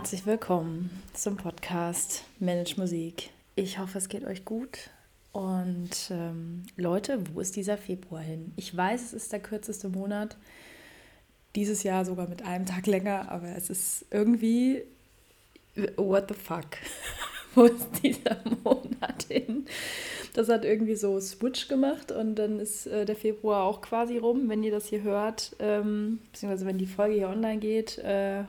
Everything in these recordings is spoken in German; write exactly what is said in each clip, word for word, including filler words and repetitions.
Herzlich willkommen zum Podcast Manage Musik. Ich hoffe, es geht euch gut. Und ähm, Leute, wo ist dieser Februar hin? Ich weiß, es ist der kürzeste Monat. Dieses Jahr sogar mit einem Tag länger, aber es ist irgendwie, what the fuck? Wo ist dieser Monat hin? Das hat irgendwie so Switch gemacht und dann ist äh, der Februar auch quasi rum, wenn ihr das hier hört, ähm, beziehungsweise wenn die Folge hier online geht, äh,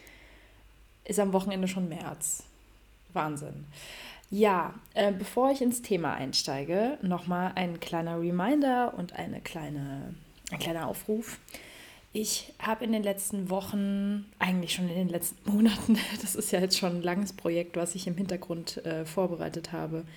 ist am Wochenende schon März. Wahnsinn. Ja, äh, bevor ich ins Thema einsteige, nochmal ein kleiner Reminder und eine kleine, ein kleiner Aufruf. Ich habe in den letzten Wochen, eigentlich schon in den letzten Monaten, das ist ja jetzt schon ein langes Projekt, was ich im Hintergrund äh, vorbereitet habe.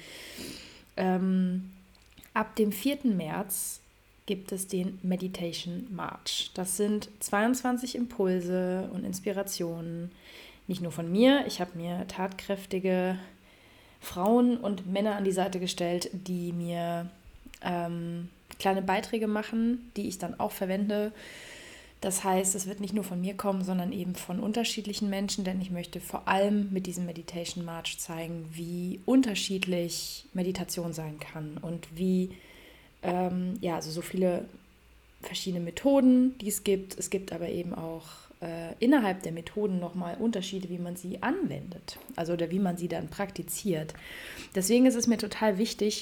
Ähm, ab dem vierten März gibt es den Meditation March. Das sind zweiundzwanzig Impulse und Inspirationen, nicht nur von mir. Ich habe mir tatkräftige Frauen und Männer an die Seite gestellt, die mir ähm, kleine Beiträge machen, die ich dann auch verwende. Das heißt, es wird nicht nur von mir kommen, sondern eben von unterschiedlichen Menschen, denn ich möchte vor allem mit diesem Meditation March zeigen, wie unterschiedlich Meditation sein kann und wie, ähm, ja, also so viele verschiedene Methoden, die es gibt. Es gibt aber eben auch äh, innerhalb der Methoden nochmal Unterschiede, wie man sie anwendet, also oder wie man sie dann praktiziert. Deswegen ist es mir total wichtig,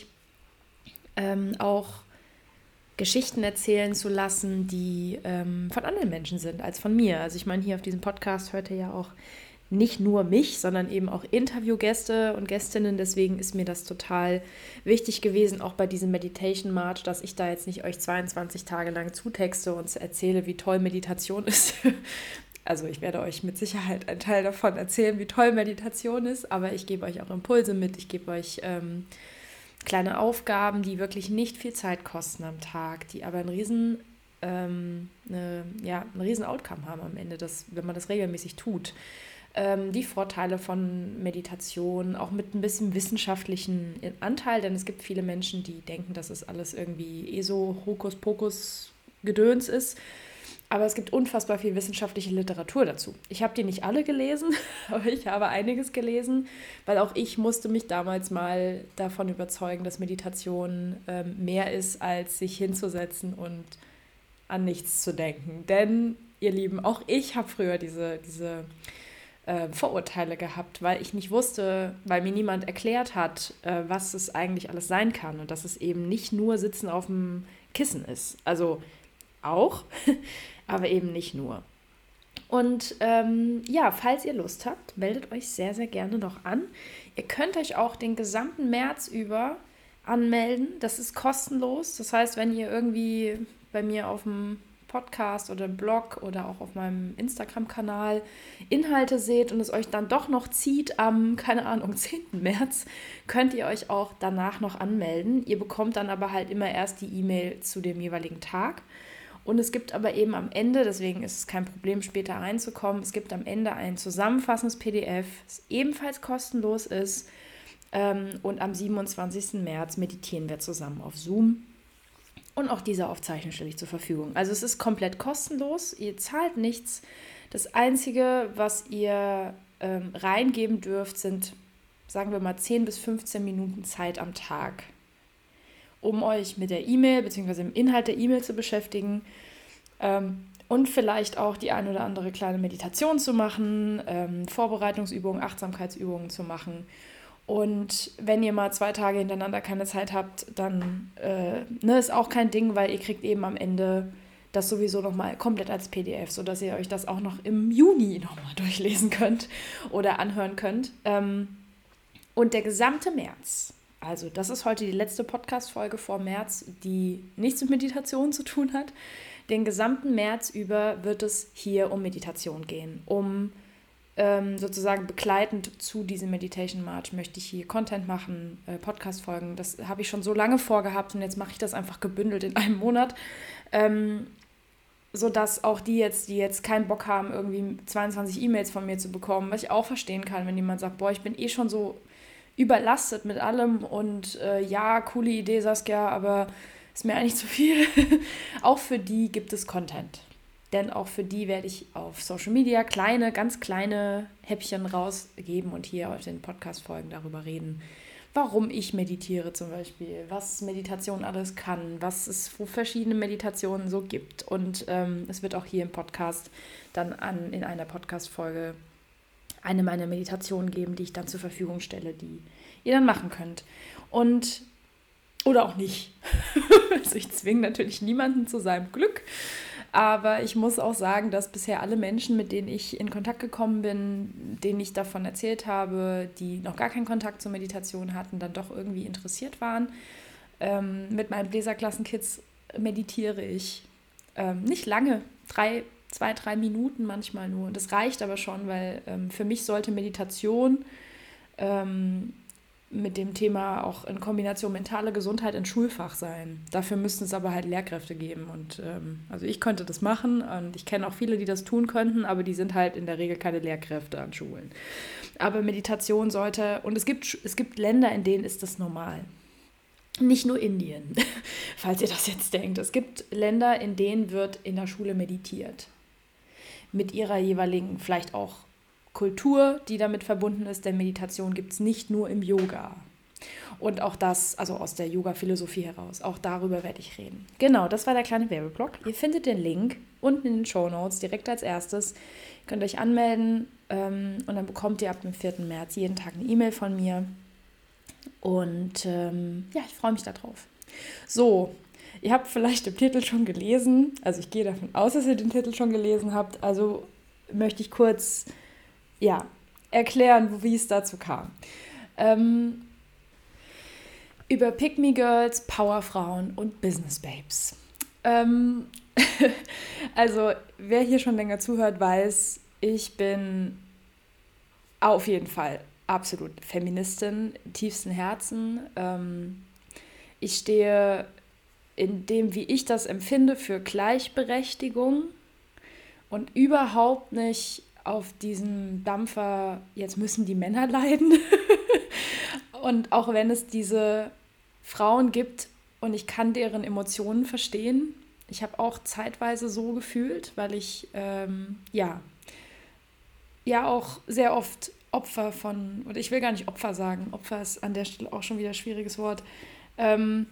ähm, auch Geschichten erzählen zu lassen, die ähm, von anderen Menschen sind als von mir. Also ich meine, hier auf diesem Podcast hört ihr ja auch nicht nur mich, sondern eben auch Interviewgäste und Gästinnen. Deswegen ist mir das total wichtig gewesen, auch bei diesem Meditation March, dass ich da jetzt nicht euch zweiundzwanzig Tage lang zutexte und erzähle, wie toll Meditation ist. Also ich werde euch mit Sicherheit einen Teil davon erzählen, wie toll Meditation ist, aber ich gebe euch auch Impulse mit, ich gebe euch ähm, kleine Aufgaben, die wirklich nicht viel Zeit kosten am Tag, die aber einen riesen, ähm, eine, ja, einen riesen Outcome haben am Ende, das, wenn man das regelmäßig tut. Ähm, die Vorteile von Meditation, auch mit ein bisschen wissenschaftlichen Anteil, denn es gibt viele Menschen, die denken, dass es alles irgendwie eh so Hokuspokus-Gedöns ist. Aber es gibt unfassbar viel wissenschaftliche Literatur dazu. Ich habe die nicht alle gelesen, aber ich habe einiges gelesen, weil auch ich musste mich damals mal davon überzeugen, dass Meditation ähm, mehr ist, als sich hinzusetzen und an nichts zu denken. Denn, ihr Lieben, auch ich habe früher diese, diese äh, Vorurteile gehabt, weil ich nicht wusste, weil mir niemand erklärt hat, äh, was es eigentlich alles sein kann und dass es eben nicht nur Sitzen auf dem Kissen ist. Also auch, aber eben nicht nur. Und ähm, ja, falls ihr Lust habt, meldet euch sehr, sehr gerne noch an. Ihr könnt euch auch den gesamten März über anmelden. Das ist kostenlos. Das heißt, wenn ihr irgendwie bei mir auf dem Podcast oder im Blog oder auch auf meinem Instagram-Kanal Inhalte seht und es euch dann doch noch zieht am, keine Ahnung, zehnten März, könnt ihr euch auch danach noch anmelden. Ihr bekommt dann aber halt immer erst die E-Mail zu dem jeweiligen Tag. Und es gibt aber eben am Ende, deswegen ist es kein Problem, später reinzukommen, es gibt am Ende ein zusammenfassendes P D F, das ebenfalls kostenlos ist. Ähm, und am siebenundzwanzigsten März meditieren wir zusammen auf Zoom. Und auch diese Aufzeichnung stelle ich zur Verfügung. Also es ist komplett kostenlos, ihr zahlt nichts. Das Einzige, was ihr ähm, reingeben dürft, sind, sagen wir mal, zehn bis fünfzehn Minuten Zeit am Tag, um euch mit der E-Mail bzw. im Inhalt der E-Mail zu beschäftigen ähm, und vielleicht auch die ein oder andere kleine Meditation zu machen, ähm, Vorbereitungsübungen, Achtsamkeitsübungen zu machen. Und wenn ihr mal zwei Tage hintereinander keine Zeit habt, dann äh, ne, ist auch kein Ding, weil ihr kriegt eben am Ende das sowieso nochmal komplett als P D F, sodass ihr euch das auch noch im Juni nochmal durchlesen könnt oder anhören könnt. Ähm, und der gesamte März, also das ist heute die letzte Podcast-Folge vor März, die nichts mit Meditation zu tun hat. Den gesamten März über wird es hier um Meditation gehen. Um ähm, sozusagen begleitend zu diesem Meditation March möchte ich hier Content machen, äh, Podcast-Folgen. Das habe ich schon so lange vorgehabt und jetzt mache ich das einfach gebündelt in einem Monat. Ähm, sodass auch die jetzt, die jetzt keinen Bock haben, irgendwie zweiundzwanzig E-Mails von mir zu bekommen, was ich auch verstehen kann, wenn jemand sagt, boah, ich bin eh schon so überlastet mit allem und äh, ja, coole Idee, Saskia, aber ist mir eigentlich zu viel. Auch für die gibt es Content. denn auch für die werde ich auf Social Media kleine, ganz kleine Häppchen rausgeben und hier auf den Podcast-Folgen darüber reden, warum ich meditiere zum Beispiel, was Meditation alles kann, was es für verschiedene Meditationen so gibt. Und ähm, es wird auch hier im Podcast dann an, in einer Podcast-Folge eine meiner Meditationen geben, die ich dann zur Verfügung stelle, die ihr dann machen könnt. Und oder auch nicht. Also ich zwinge natürlich niemanden zu seinem Glück. Aber ich muss auch sagen, dass bisher alle Menschen, mit denen ich in Kontakt gekommen bin, denen ich davon erzählt habe, die noch gar keinen Kontakt zur Meditation hatten, dann doch irgendwie interessiert waren. Ähm, mit meinen Bläserklassenkids meditiere ich ähm, nicht lange, drei, zwei, drei Minuten manchmal nur. Das reicht aber schon, weil ähm, für mich sollte Meditation ähm, mit dem Thema auch in Kombination mentale Gesundheit ein Schulfach sein. Dafür müssten es aber halt Lehrkräfte geben. Und ähm, also ich könnte das machen und ich kenne auch viele, die das tun könnten, aber die sind halt in der Regel keine Lehrkräfte an Schulen. Aber Meditation sollte, und es gibt, es gibt Länder, in denen ist das normal. Nicht nur Indien, falls ihr das jetzt denkt. Es gibt Länder, in denen wird in der Schule meditiert. Mit ihrer jeweiligen, vielleicht auch Kultur, die damit verbunden ist, denn Meditation gibt es nicht nur im Yoga. Und auch das, also aus der Yoga-Philosophie heraus, auch darüber werde ich reden. Genau, das war der kleine Werbeblock. Ihr findet den Link unten in den Shownotes direkt als erstes. Ihr könnt euch anmelden ähm, und dann bekommt ihr ab dem vierten März jeden Tag eine E-Mail von mir. Und ähm, ja, ich freue mich darauf. So, ihr habt vielleicht den Titel schon gelesen. Also ich gehe davon aus, dass ihr den Titel schon gelesen habt. Also möchte ich kurz ja, erklären, wie es dazu kam. Ähm, über Pick-Me Girls, Powerfrauen und Business Babes. Ähm, also, wer hier schon länger zuhört, weiß, ich bin auf jeden Fall absolut Feministin, tiefsten Herzen. Ähm, ich stehe in dem, wie ich das empfinde, für Gleichberechtigung und überhaupt nicht auf diesem Dampfer, jetzt müssen die Männer leiden. Und auch wenn es diese Frauen gibt und ich kann deren Emotionen verstehen, ich habe auch zeitweise so gefühlt, weil ich ähm, ja, ja auch sehr oft Opfer von, oder ich will gar nicht Opfer sagen, Opfer ist an der Stelle auch schon wieder ein schwieriges Wort, ähm,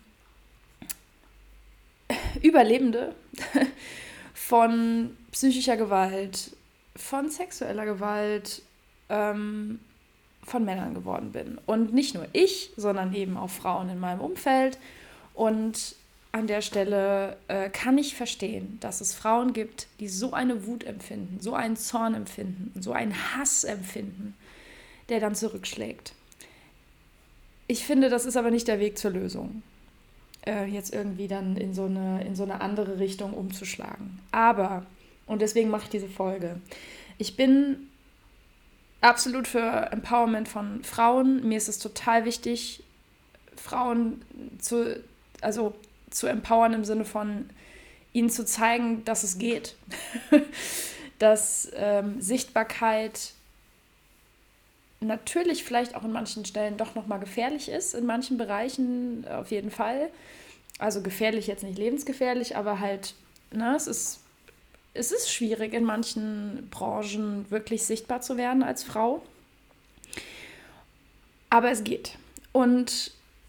Überlebende von psychischer Gewalt, von sexueller Gewalt, ähm, von Männern geworden bin. Und nicht nur ich, sondern eben auch Frauen in meinem Umfeld. Und an der Stelle äh, kann ich verstehen, dass es Frauen gibt, die so eine Wut empfinden, so einen Zorn empfinden, so einen Hass empfinden, der dann zurückschlägt. Ich finde, das ist aber nicht der Weg zur Lösung, äh, jetzt irgendwie dann in so eine, in so eine andere Richtung umzuschlagen. Aber, und deswegen mache ich diese Folge, ich bin absolut für Empowerment von Frauen. Mir ist es total wichtig, Frauen zu, also zu empowern im Sinne von ihnen zu zeigen, dass es geht. Dass ähm, Sichtbarkeit natürlich vielleicht auch in manchen Stellen doch nochmal gefährlich ist, in manchen Bereichen auf jeden Fall. Also gefährlich jetzt nicht lebensgefährlich, aber halt, ne, es ist Es ist schwierig, in manchen Branchen wirklich sichtbar zu werden als Frau. Aber es geht. Und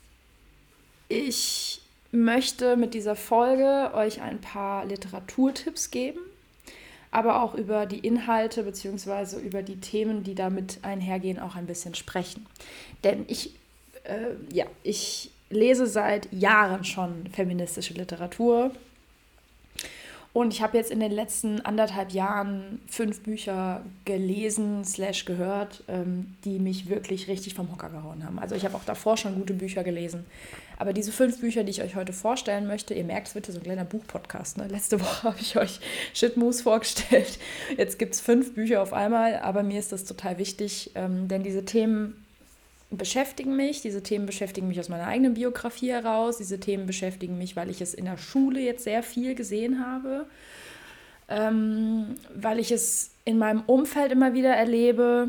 ich möchte mit dieser Folge euch ein paar Literaturtipps geben, aber auch über die Inhalte bzw. über die Themen, die damit einhergehen, auch ein bisschen sprechen. Denn ich, äh, ja, ich lese seit Jahren schon feministische Literatur. Und ich habe jetzt in den letzten anderthalb Jahren fünf Bücher gelesen slash gehört, ähm, die mich wirklich richtig vom Hocker gehauen haben. Also ich habe auch davor schon gute Bücher gelesen. Aber diese fünf Bücher, die ich euch heute vorstellen möchte, ihr merkt, es wird so ein kleiner Buchpodcast. Ne? Letzte Woche habe ich euch Shitmoose vorgestellt. Jetzt gibt es fünf Bücher auf einmal, aber mir ist das total wichtig, ähm, denn diese Themen beschäftigen mich. Diese Themen beschäftigen mich aus meiner eigenen Biografie heraus. Diese Themen beschäftigen mich, weil ich es in der Schule jetzt sehr viel gesehen habe, ähm, weil ich es in meinem Umfeld immer wieder erlebe.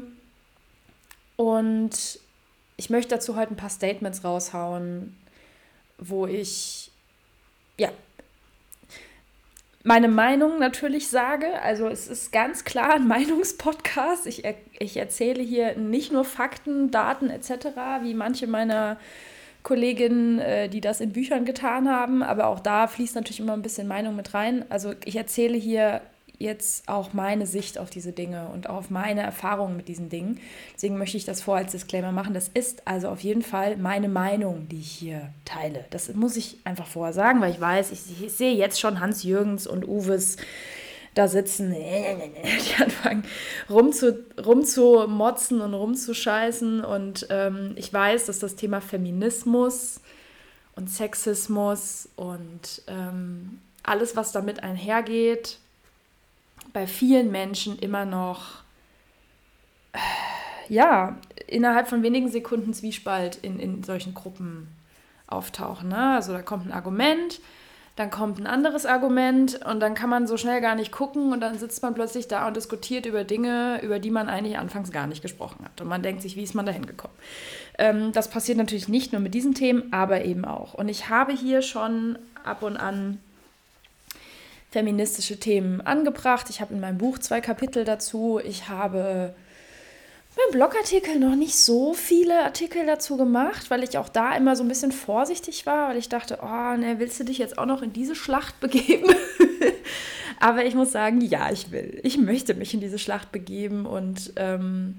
Und ich möchte dazu heute ein paar Statements raushauen, wo ich ja meine Meinung natürlich sage. Also es ist ganz klar ein Meinungspodcast. Ich, er, ich erzähle hier nicht nur Fakten, Daten et cetera, wie manche meiner Kolleginnen, äh, die das in Büchern getan haben. Aber auch da fließt natürlich immer ein bisschen Meinung mit rein. Also ich erzähle hier jetzt auch meine Sicht auf diese Dinge und auch auf meine Erfahrungen mit diesen Dingen. Deswegen möchte ich das vor als Disclaimer machen. Das ist also auf jeden Fall meine Meinung, die ich hier teile. Das muss ich einfach vorher sagen, weil ich weiß, ich, ich sehe jetzt schon Hans-Jürgens und Uwes da sitzen, die anfangen rumzu, rumzumotzen und rumzuscheißen. Und ähm, ich weiß, dass das Thema Feminismus und Sexismus und ähm, alles, was damit einhergeht, bei vielen Menschen immer noch, äh, ja, innerhalb von wenigen Sekunden Zwiespalt in, in solchen Gruppen auftauchen. Ne? Also da kommt ein Argument, dann kommt ein anderes Argument und dann kann man so schnell gar nicht gucken und dann sitzt man plötzlich da und diskutiert über Dinge, über die man eigentlich anfangs gar nicht gesprochen hat. Und man denkt sich, wie ist man da hingekommen? Ähm, das passiert natürlich nicht nur mit diesen Themen, aber eben auch. Und ich habe hier schon ab und an feministische Themen angebracht. Ich habe in meinem Buch zwei Kapitel dazu. Ich habe beim Blogartikel noch nicht so viele Artikel dazu gemacht, weil ich auch da immer so ein bisschen vorsichtig war, weil ich dachte, oh, ne, willst du dich jetzt auch noch in diese Schlacht begeben? Aber ich muss sagen, ja, ich will. Ich möchte mich in diese Schlacht begeben und ähm,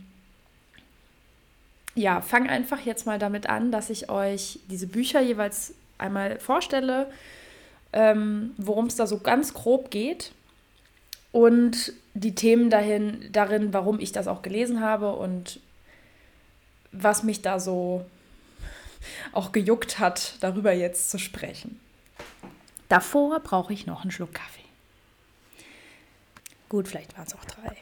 ja, fang einfach jetzt mal damit an, dass ich euch diese Bücher jeweils einmal vorstelle, ähm, worum es da so ganz grob geht und die Themen dahin, darin, warum ich das auch gelesen habe und was mich da so auch gejuckt hat, darüber jetzt zu sprechen. Davor brauche ich noch einen Schluck Kaffee. Gut, vielleicht waren es auch drei.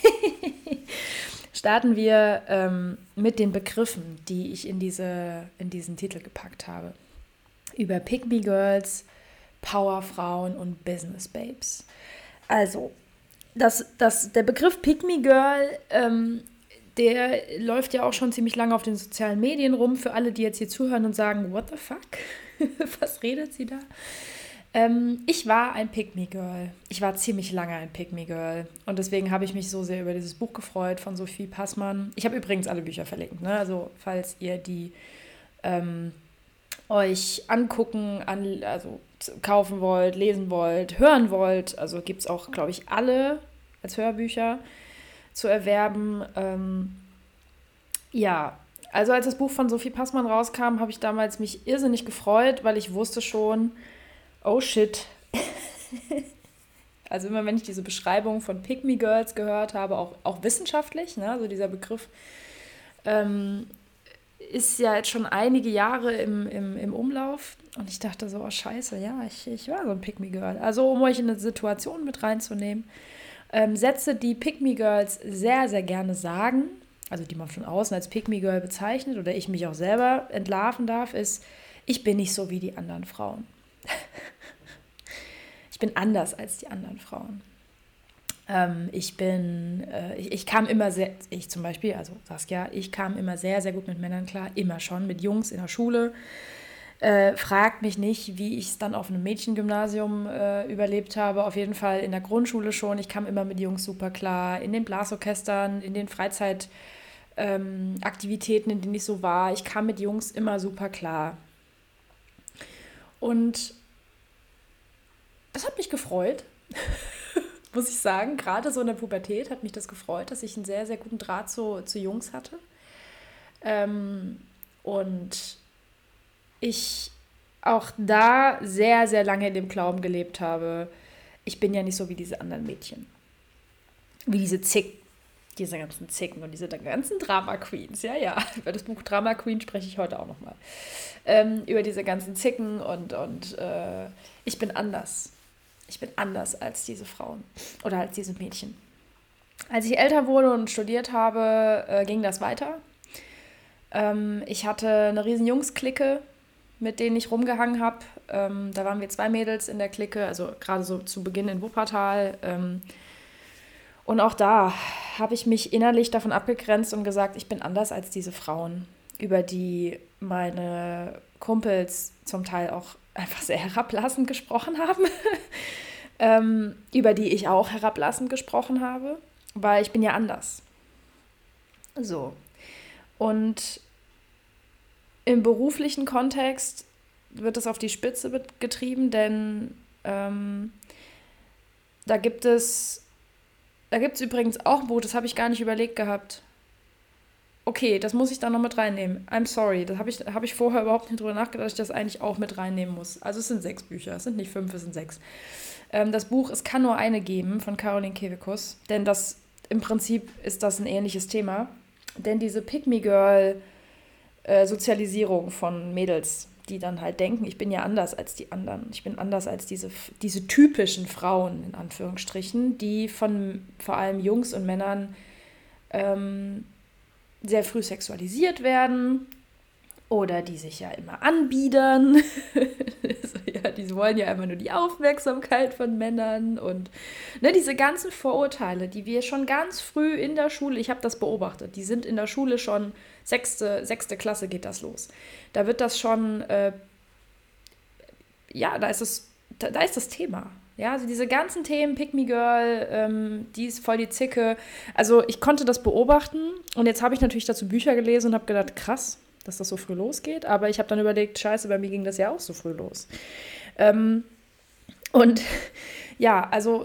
Starten wir ähm, mit den Begriffen, die ich in, diese, in diesen Titel gepackt habe. Über Pick-me Girls, Powerfrauen und Business Babes. Also, das, das, der Begriff Pick-me Girl, ähm, der läuft ja auch schon ziemlich lange auf den sozialen Medien rum. Für alle, die jetzt hier zuhören und sagen, what the fuck? Was redet sie da? Ähm, ich war ein Pick-me-Girl. Ich war ziemlich lange ein Pick-me-Girl. Und deswegen habe ich mich so sehr über dieses Buch gefreut von Sophie Passmann. Ich habe übrigens alle Bücher verlinkt, ne? Also falls ihr die ähm, euch angucken, an, also kaufen wollt, lesen wollt, hören wollt, also gibt es auch, glaube ich, alle als Hörbücher zu erwerben. Ähm, ja, also als das Buch von Sophie Passmann rauskam, habe ich damals mich irrsinnig gefreut, weil ich wusste schon, oh shit. Also immer, wenn ich diese Beschreibung von Pick-me-Girls gehört habe, auch, auch wissenschaftlich, ne, also dieser Begriff ähm, ist ja jetzt schon einige Jahre im, im, im Umlauf. Und ich dachte so, oh scheiße, ja, ich, ich war so ein Pick-me-Girl. Also um euch in eine Situation mit reinzunehmen, ähm, Sätze, die Pick-me-Girls sehr, sehr gerne sagen, also die man von außen als Pick-me-Girl bezeichnet oder ich mich auch selber entlarven darf, ist, ich bin nicht so wie die anderen Frauen. Ich bin anders als die anderen Frauen. Ähm, ich bin, äh, ich, ich kam immer sehr, ich zum Beispiel, also Saskia, ich kam immer sehr, sehr gut mit Männern klar, immer schon, mit Jungs in der Schule. Äh, fragt mich nicht, wie ich es dann auf einem Mädchengymnasium äh, überlebt habe. Auf jeden Fall in der Grundschule schon. Ich kam immer mit Jungs super klar. In den Blasorchestern, in den Freizeitaktivitäten, ähm, in denen ich so war. Ich kam mit Jungs immer super klar. Und das hat mich gefreut, muss ich sagen. Gerade so in der Pubertät hat mich das gefreut, dass ich einen sehr, sehr guten Draht zu, zu Jungs hatte. Ähm, und ich auch da sehr, sehr lange in dem Glauben gelebt habe, ich bin ja nicht so wie diese anderen Mädchen. Wie diese Zicken, diese ganzen Zicken und diese ganzen Drama Queens. Ja, ja, über das Buch Drama Queen spreche ich heute auch nochmal. Ähm, über diese ganzen Zicken und, und äh, ich bin anders. Ich bin anders als diese Frauen oder als diese Mädchen. Als ich älter wurde und studiert habe, äh, ging das weiter. Ähm, ich hatte eine riesen Jungs-Clique, mit denen ich rumgehangen habe. Ähm, da waren wir zwei Mädels in der Clique, also gerade so zu Beginn in Wuppertal. Ähm, und auch da habe ich mich innerlich davon abgegrenzt und gesagt, ich bin anders als diese Frauen, über die meine Kumpels zum Teil auch einfach sehr herablassend gesprochen haben. ähm, über die ich auch herablassend gesprochen habe, weil ich bin ja anders. So. Und im beruflichen Kontext wird das auf die Spitze getrieben, denn ähm, da gibt es, da gibt es übrigens auch ein Buch, das habe ich gar nicht überlegt gehabt. Okay, das muss ich da noch mit reinnehmen. I'm sorry, da habe ich, hab ich vorher überhaupt nicht drüber nachgedacht, dass ich das eigentlich auch mit reinnehmen muss. Also es sind sechs Bücher, es sind nicht fünf, es sind sechs. Ähm, das Buch Es kann nur eine geben von Caroline Kebekus, denn das im Prinzip ist das ein ähnliches Thema. Denn diese Pick-me-Girl-Sozialisierung von Mädels, die dann halt denken, ich bin ja anders als die anderen. Ich bin anders als diese, diese typischen Frauen, in Anführungsstrichen, die von vor allem Jungs und Männern ähm, sehr früh sexualisiert werden oder die sich ja immer anbiedern. Ja, die wollen ja immer nur die Aufmerksamkeit von Männern und ne, diese ganzen Vorurteile, die wir schon ganz früh in der Schule, ich habe das beobachtet, die sind in der Schule schon, sechste, sechste Klasse geht das los. Da wird das schon, äh, ja, da ist, es, da, da ist das Thema. Ja, also diese ganzen Themen, Pick Me Girl, ähm, die ist voll die Zicke. Also ich konnte das beobachten und jetzt habe ich natürlich dazu Bücher gelesen und habe gedacht, krass, dass das so früh losgeht. Aber ich habe dann überlegt, scheiße, bei mir ging das ja auch so früh los. Ähm, und ja, also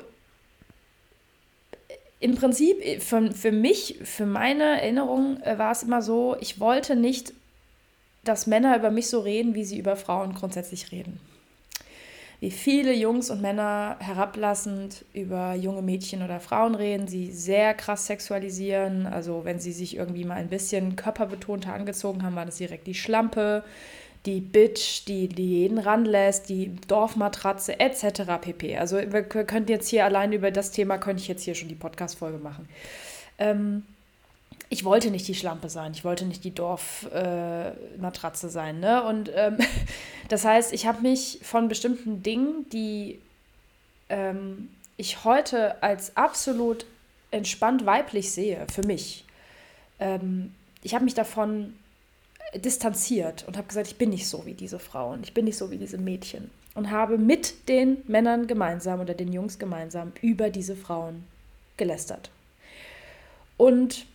im Prinzip für, für mich, für meine Erinnerung äh, war es immer so, ich wollte nicht, dass Männer über mich so reden, wie sie über Frauen grundsätzlich reden. Wie viele Jungs und Männer herablassend über junge Mädchen oder Frauen reden, sie sehr krass sexualisieren. Also wenn sie sich irgendwie mal ein bisschen körperbetonter angezogen haben, war das direkt die Schlampe, die Bitch, die, die jeden ranlässt, die Dorfmatratze et cetera pp. Also wir könnten jetzt hier allein über das Thema, könnte ich jetzt hier schon die Podcast-Folge machen. Ähm, ich wollte nicht die Schlampe sein, ich wollte nicht die Dorfmatratze äh, sein. Ne? Und ähm, das heißt, ich habe mich von bestimmten Dingen, die ähm, ich heute als absolut entspannt weiblich sehe, für mich, ähm, ich habe mich davon distanziert und habe gesagt, ich bin nicht so wie diese Frauen, ich bin nicht so wie diese Mädchen. Und habe mit den Männern gemeinsam oder den Jungs gemeinsam über diese Frauen gelästert. Und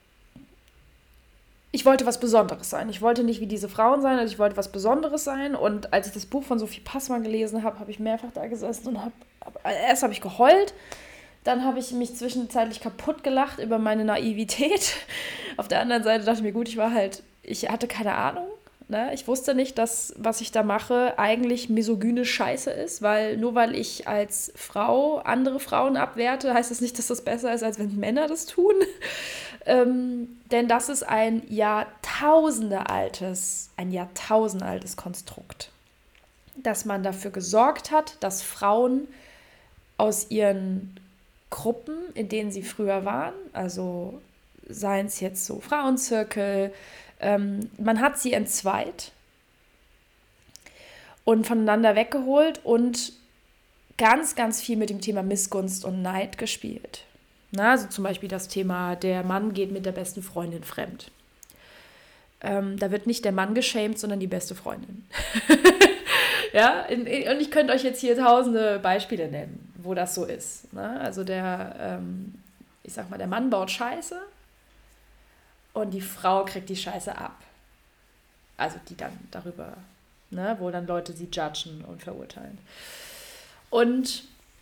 ich wollte was Besonderes sein. Ich wollte nicht wie diese Frauen sein, also ich wollte was Besonderes sein. Und als ich das Buch von Sophie Passmann gelesen habe, habe ich mehrfach da gesessen und habe, erst habe ich geheult, dann habe ich mich zwischenzeitlich kaputt gelacht über meine Naivität. Auf der anderen Seite dachte ich mir, gut, ich war halt, ich hatte keine Ahnung. Ne? Ich wusste nicht, dass, was ich da mache, eigentlich misogyne Scheiße ist, weil nur weil ich als Frau andere Frauen abwerte, heißt das nicht, dass das besser ist, als wenn Männer das tun. ähm, denn das ist ein Jahrtausende altes, ein Jahrtausend altes Konstrukt, dass man dafür gesorgt hat, dass Frauen aus ihren Gruppen, in denen sie früher waren, also seien es jetzt so Frauenzirkel, ähm, man hat sie entzweit und voneinander weggeholt und ganz, ganz viel mit dem Thema Missgunst und Neid gespielt. Na, also zum Beispiel das Thema, der Mann geht mit der besten Freundin fremd. Ähm, da wird nicht der Mann geschämt, sondern die beste Freundin. Ja, und ich könnte euch jetzt hier tausende Beispiele nennen, wo das so ist. Ne? Also der, ähm, ich sag mal, der Mann baut Scheiße und die Frau kriegt die Scheiße ab. Also die dann darüber, ne, wo dann Leute sie judgen und verurteilen. Und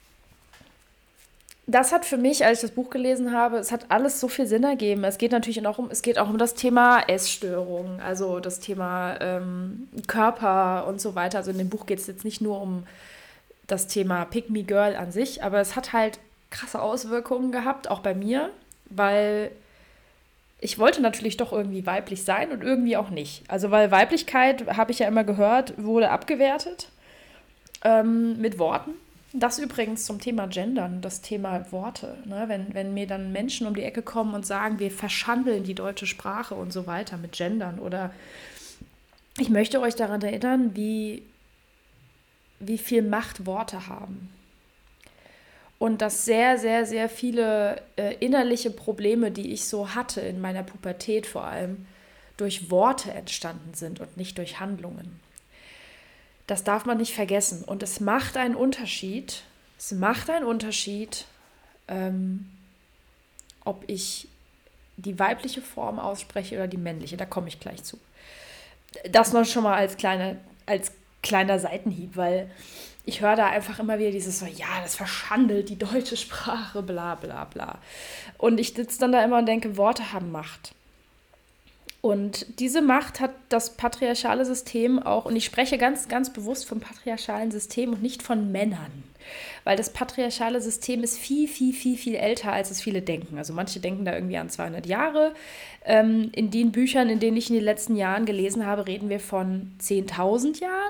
das hat für mich, als ich das Buch gelesen habe, es hat alles so viel Sinn ergeben. Es geht natürlich auch um, es geht auch um das Thema Essstörungen, also das Thema ähm, Körper und so weiter. Also in dem Buch geht es jetzt nicht nur um das Thema Pick Me Girl an sich, aber es hat halt krasse Auswirkungen gehabt, auch bei mir, weil ich wollte natürlich doch irgendwie weiblich sein und irgendwie auch nicht. Also weil Weiblichkeit, habe ich ja immer gehört, wurde abgewertet ähm, mit Worten. Das übrigens zum Thema Gendern, das Thema Worte. Ne? Wenn, wenn mir dann Menschen um die Ecke kommen und sagen, wir verschandeln die deutsche Sprache und so weiter mit Gendern. Oder ich möchte euch daran erinnern, wie, wie viel Macht Worte haben. Und dass sehr, sehr, sehr viele äh, innerliche Probleme, die ich so hatte, in meiner Pubertät vor allem, durch Worte entstanden sind und nicht durch Handlungen. Das darf man nicht vergessen. Und es macht einen Unterschied, Es macht einen Unterschied, ähm, ob ich die weibliche Form ausspreche oder die männliche. Da komme ich gleich zu. Das noch schon mal als, kleine, als kleiner Seitenhieb, weil ich höre da einfach immer wieder dieses so, ja, das verschandelt die deutsche Sprache, bla bla bla. Und ich sitze dann da immer und denke, Worte haben Macht. Und diese Macht hat das patriarchale System auch, und ich spreche ganz, ganz bewusst vom patriarchalen System und nicht von Männern, weil das patriarchale System ist viel, viel, viel, viel älter, als es viele denken. Also manche denken da irgendwie an zweihundert Jahre. Ähm, in den Büchern, in denen ich in den letzten Jahren gelesen habe, reden wir von zehntausend Jahren.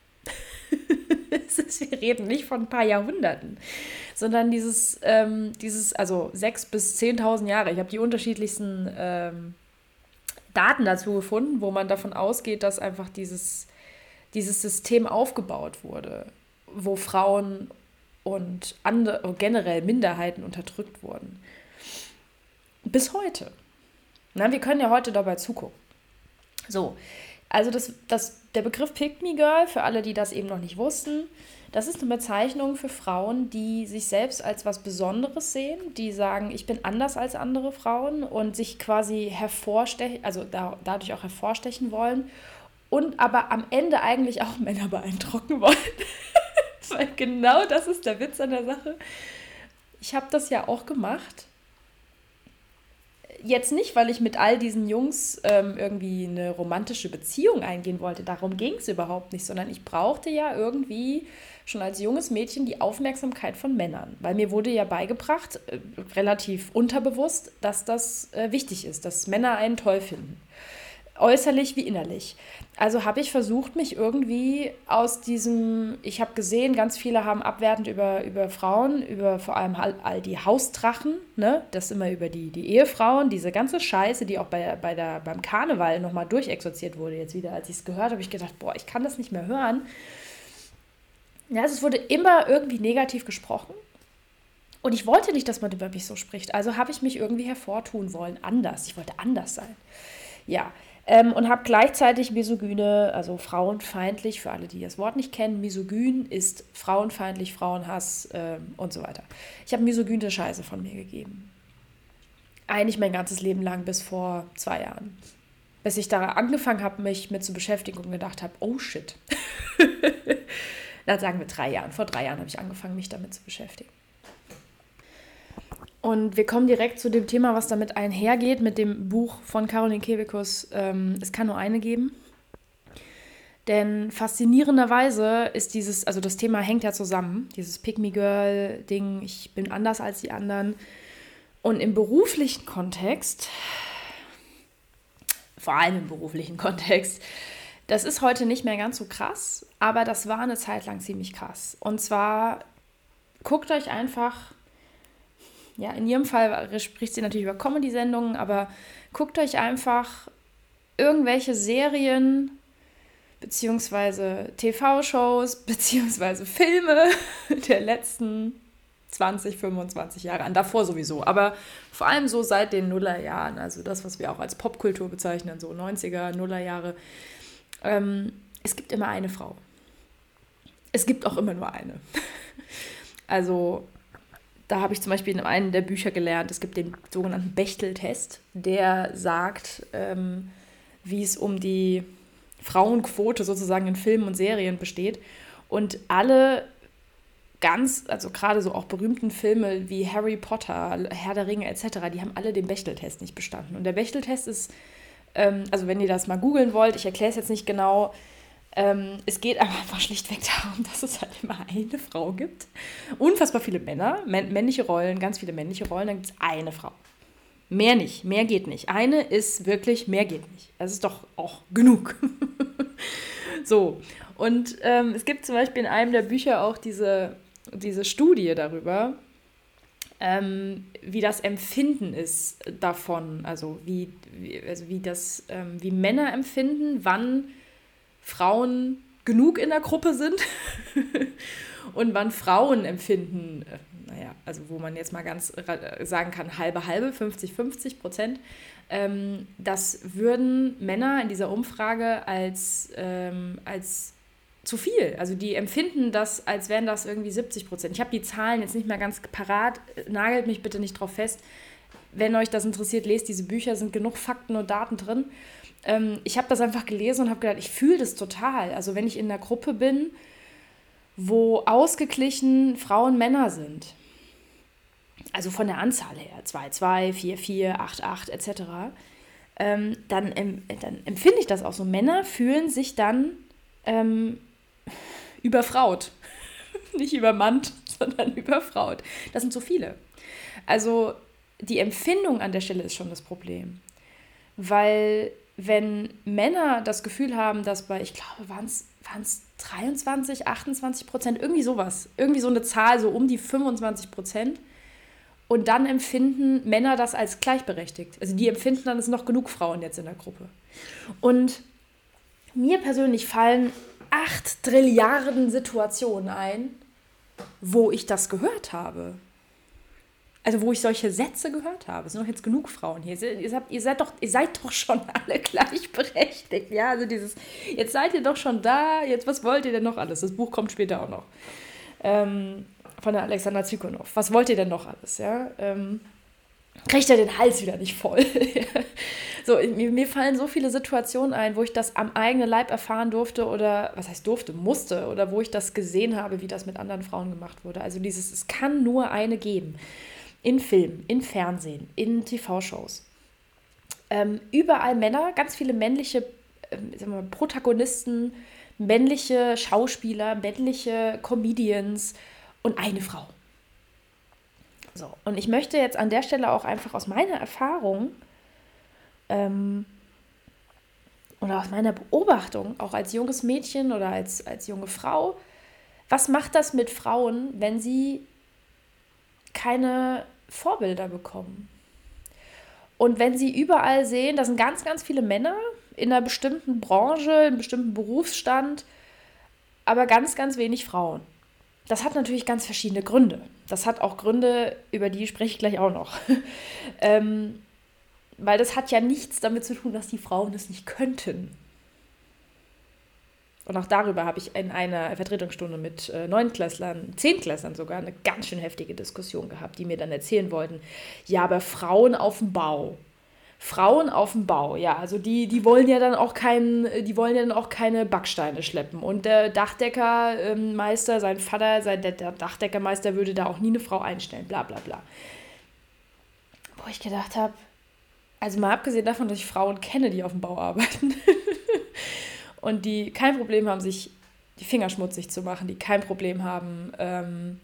Wir reden nicht von ein paar Jahrhunderten, sondern dieses, ähm, dieses also sechstausend bis zehntausend Jahre. Ich habe die unterschiedlichsten ähm, Daten dazu gefunden, wo man davon ausgeht, dass einfach dieses, dieses System aufgebaut wurde, wo Frauen und andere, generell Minderheiten unterdrückt wurden. Bis heute. Na, wir können ja heute dabei zugucken. So, also das, das, der Begriff Pick Me Girl, für alle, die das eben noch nicht wussten, das ist eine Bezeichnung für Frauen, die sich selbst als was Besonderes sehen, die sagen, ich bin anders als andere Frauen und sich quasi hervorstechen, also da, dadurch auch hervorstechen wollen und aber am Ende eigentlich auch Männer beeindrucken wollen. Weil genau das ist der Witz an der Sache. Ich habe das ja auch gemacht. Jetzt nicht, weil ich mit all diesen Jungs ähm, irgendwie eine romantische Beziehung eingehen wollte. Darum ging es überhaupt nicht, sondern ich brauchte ja irgendwie schon als junges Mädchen die Aufmerksamkeit von Männern. Weil mir wurde ja beigebracht, äh, relativ unterbewusst, dass das äh, wichtig ist, dass Männer einen toll finden. Äußerlich wie innerlich. Also habe ich versucht, mich irgendwie aus diesem, ich habe gesehen, ganz viele haben abwertend über, über Frauen, über vor allem all die Hausdrachen, ne, das immer über die, die Ehefrauen, diese ganze Scheiße, die auch bei, bei der, beim Karneval nochmal durchexerziert wurde, jetzt wieder, als ich es gehört habe, habe ich gedacht, boah, ich kann das nicht mehr hören. Ja, also es wurde immer irgendwie negativ gesprochen. Und ich wollte nicht, dass man über mich so spricht. Also habe ich mich irgendwie hervortun wollen, anders. Ich wollte anders sein. Ja, ähm, und habe gleichzeitig misogyne, also frauenfeindlich, für alle, die das Wort nicht kennen, misogyn ist frauenfeindlich, Frauenhass ähm, und so weiter. Ich habe misogyne Scheiße von mir gegeben. Eigentlich mein ganzes Leben lang bis vor zwei Jahren. Bis ich da angefangen habe, mich mit zu beschäftigen und gedacht habe, oh shit. Dann sagen wir drei Jahren. Vor drei Jahren habe ich angefangen, mich damit zu beschäftigen. Und wir kommen direkt zu dem Thema, was damit einhergeht, mit dem Buch von Caroline Kebekus, ähm, Es kann nur eine geben. Denn faszinierenderweise ist dieses, also das Thema hängt ja zusammen, dieses Pick-me-Girl-Ding, ich bin anders als die anderen. Und im beruflichen Kontext, vor allem im beruflichen Kontext, das ist heute nicht mehr ganz so krass, aber das war eine Zeit lang ziemlich krass. Und zwar, guckt euch einfach... Ja, in ihrem Fall spricht sie natürlich über Comedy-Sendungen, aber guckt euch einfach irgendwelche Serien beziehungsweise T V-Shows beziehungsweise Filme der letzten zwanzig, fünfundzwanzig Jahre an. Davor sowieso, aber vor allem so seit den Nullerjahren, also das, was wir auch als Popkultur bezeichnen, so neunziger, Nullerjahre. Ähm, es gibt immer eine Frau. Es gibt auch immer nur eine. Also... Da habe ich zum Beispiel in einem der Bücher gelernt, es gibt den sogenannten Bechtel-Test, der sagt, ähm, wie es um die Frauenquote sozusagen in Filmen und Serien besteht. Und alle ganz, also gerade so auch berühmten Filme wie Harry Potter, Herr der Ringe et cetera, die haben alle den Bechtel-Test nicht bestanden. Und der Bechtel-Test ist, ähm, also wenn ihr das mal googeln wollt, ich erkläre es jetzt nicht genau, Ähm, es geht aber einfach schlichtweg darum, dass es halt immer eine Frau gibt. Unfassbar viele Männer, männ- männliche Rollen, ganz viele männliche Rollen, dann gibt es eine Frau. Mehr nicht, mehr geht nicht. Eine ist wirklich, mehr geht nicht. Das ist doch auch genug. So, und ähm, es gibt zum Beispiel in einem der Bücher auch diese, diese Studie darüber, ähm, wie das Empfinden ist davon, also wie, wie, also wie, das, ähm, wie Männer empfinden, wann Frauen genug in der Gruppe sind und wann Frauen empfinden, äh, naja, also wo man jetzt mal ganz äh, sagen kann, halbe, halbe, fünfzig, fünfzig Prozent, ähm, das würden Männer in dieser Umfrage als, ähm, als zu viel. Also die empfinden das, als wären das irgendwie siebzig Prozent. Ich habe die Zahlen jetzt nicht mehr ganz parat, nagelt mich bitte nicht drauf fest. Wenn euch das interessiert, lest diese Bücher, sind genug Fakten und Daten drin. Ähm, ich habe das einfach gelesen und habe gedacht, ich fühle das total. Also wenn ich in einer Gruppe bin, wo ausgeglichen Frauen Männer sind, also von der Anzahl her, zwei zwei, vier vier, acht acht et cetera, ähm, dann, ähm, dann empfinde ich das auch so. Männer fühlen sich dann ähm, überfraut. Nicht übermannt, sondern überfraut. Das sind so viele. Also die Empfindung an der Stelle ist schon das Problem. Weil wenn Männer das Gefühl haben, dass bei, ich glaube, waren es dreiundzwanzig, achtundzwanzig Prozent, irgendwie sowas, irgendwie so eine Zahl, so um die fünfundzwanzig Prozent, und dann empfinden Männer das als gleichberechtigt. Also die empfinden dann, es sind noch genug Frauen jetzt in der Gruppe. Und mir persönlich fallen acht Trilliarden Situationen ein, wo ich das gehört habe. Also wo ich solche Sätze gehört habe. Es sind doch jetzt genug Frauen hier. Ihr seid, ihr seid, doch, ihr seid doch schon alle gleichberechtigt. Ja, also dieses, jetzt seid ihr doch schon da, jetzt was wollt ihr denn noch alles? Das Buch kommt später auch noch. Ähm, von der Alexandra Zykonow. Was wollt ihr denn noch alles? Ja? Ähm, kriegt ihr den Hals wieder nicht voll? So, mir, mir fallen so viele Situationen ein, wo ich das am eigenen Leib erfahren durfte oder, was heißt durfte, musste, oder wo ich das gesehen habe, wie das mit anderen Frauen gemacht wurde. Also dieses, es kann nur eine geben. In Film, in Fernsehen, in T V-Shows. Ähm, überall Männer, ganz viele männliche ähm, sagen wir mal, Protagonisten, männliche Schauspieler, männliche Comedians und eine Frau. So, und ich möchte jetzt an der Stelle auch einfach aus meiner Erfahrung ähm, oder aus meiner Beobachtung, auch als junges Mädchen oder als, als junge Frau, was macht das mit Frauen, wenn sie keine Vorbilder bekommen? Und wenn sie überall sehen, da sind ganz, ganz viele Männer in einer bestimmten Branche, in einem bestimmten Berufsstand, aber ganz, ganz wenig Frauen. Das hat natürlich ganz verschiedene Gründe. Das hat auch Gründe, über die spreche ich gleich auch noch. ähm, weil das hat ja nichts damit zu tun, dass die Frauen es nicht könnten. Und auch darüber habe ich in einer Vertretungsstunde mit äh, Neunklässlern, Zehntklässlern sogar, eine ganz schön heftige Diskussion gehabt, die mir dann erzählen wollten, ja, aber Frauen auf dem Bau. Frauen auf dem Bau, ja, also die, die wollen ja dann auch kein, die wollen ja dann auch keine Backsteine schleppen. Und der Dachdeckermeister, ähm, sein Vater, sein, der, der Dachdeckermeister würde da auch nie eine Frau einstellen, bla bla bla. Wo ich gedacht habe, also mal abgesehen davon, dass ich Frauen kenne, die auf dem Bau arbeiten und die kein Problem haben, sich die Finger schmutzig zu machen, die kein Problem haben, ähm,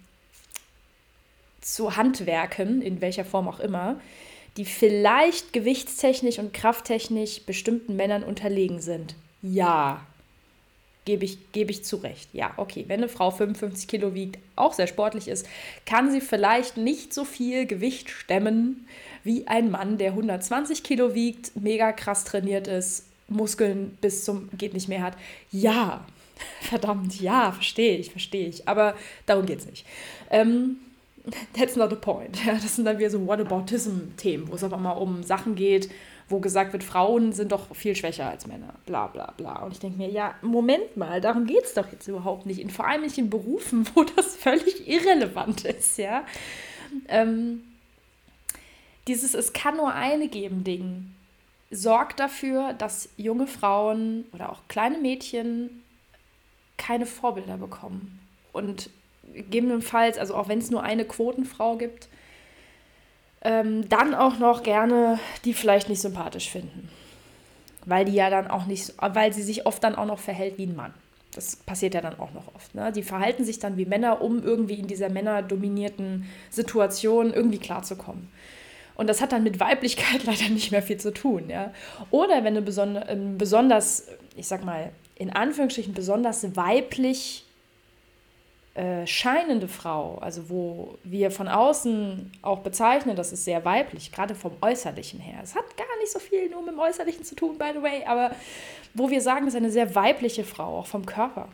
zu handwerken, in welcher Form auch immer, die vielleicht gewichtstechnisch und krafttechnisch bestimmten Männern unterlegen sind. Ja, gebe ich, gebe ich zu Recht. Ja, okay, wenn eine Frau fünfundfünfzig Kilo wiegt, auch sehr sportlich ist, kann sie vielleicht nicht so viel Gewicht stemmen wie ein Mann, der hundertzwanzig Kilo wiegt, mega krass trainiert ist, Muskeln bis zum geht nicht mehr hat. Ja, verdammt, ja, verstehe ich, verstehe ich. Aber darum geht es nicht. Ähm, That's not the point. Ja, das sind dann wieder so Whataboutism-Themen, wo es aber mal um Sachen geht, wo gesagt wird, Frauen sind doch viel schwächer als Männer, bla bla bla. Und ich denke mir, ja, Moment mal, darum geht es doch jetzt überhaupt nicht. Und vor allem nicht in Berufen, wo das völlig irrelevant ist, ja. Ähm, dieses Es kann nur eine geben Ding sorgt dafür, dass junge Frauen oder auch kleine Mädchen keine Vorbilder bekommen. Und gegebenenfalls, also auch wenn es nur eine Quotenfrau gibt, ähm, dann auch noch gerne die vielleicht nicht sympathisch finden. Weil die ja dann auch nicht, weil sie sich oft dann auch noch verhält wie ein Mann. Das passiert ja dann auch noch oft. Ne? Die verhalten sich dann wie Männer, um irgendwie in dieser männerdominierten Situation irgendwie klarzukommen. Und das hat dann mit Weiblichkeit leider nicht mehr viel zu tun. Ja? Oder wenn eine beson- ein besonders, ich sag mal, in Anführungsstrichen besonders weiblich Äh, scheinende Frau, also wo wir von außen auch bezeichnen, das ist sehr weiblich, gerade vom Äußerlichen her. Es hat gar nicht so viel nur mit dem Äußerlichen zu tun, by the way, aber wo wir sagen, das ist eine sehr weibliche Frau, auch vom Körper.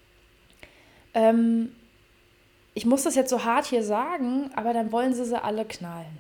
Ähm, ich muss das jetzt so hart hier sagen, aber dann wollen sie sie alle knallen.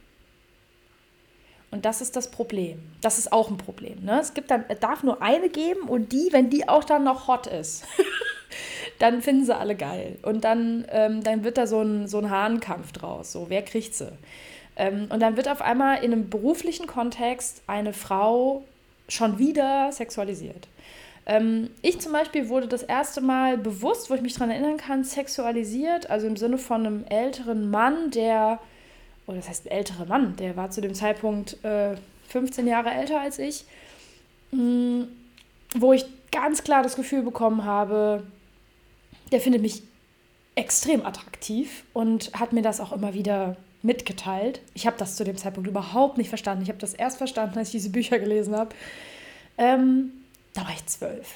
Und das ist das Problem. Das ist auch ein Problem. Ne? Es gibt dann, es darf nur eine geben und die, wenn die auch dann noch hot ist, dann finden sie alle geil. Und dann, ähm, dann wird da so ein, so ein Hahnkampf draus. So, wer kriegt sie? Ähm, und dann wird auf einmal in einem beruflichen Kontext eine Frau schon wieder sexualisiert. Ähm, ich zum Beispiel wurde das erste Mal bewusst, wo ich mich daran erinnern kann, sexualisiert, also im Sinne von einem älteren Mann, der, oder das heißt ältere Mann, der war zu dem Zeitpunkt äh, fünfzehn Jahre älter als ich, mh, wo ich ganz klar das Gefühl bekommen habe, der findet mich extrem attraktiv und hat mir das auch immer wieder mitgeteilt. Ich habe das zu dem Zeitpunkt überhaupt nicht verstanden. Ich habe das erst verstanden, als ich diese Bücher gelesen habe. Ähm, da war ich zwölf.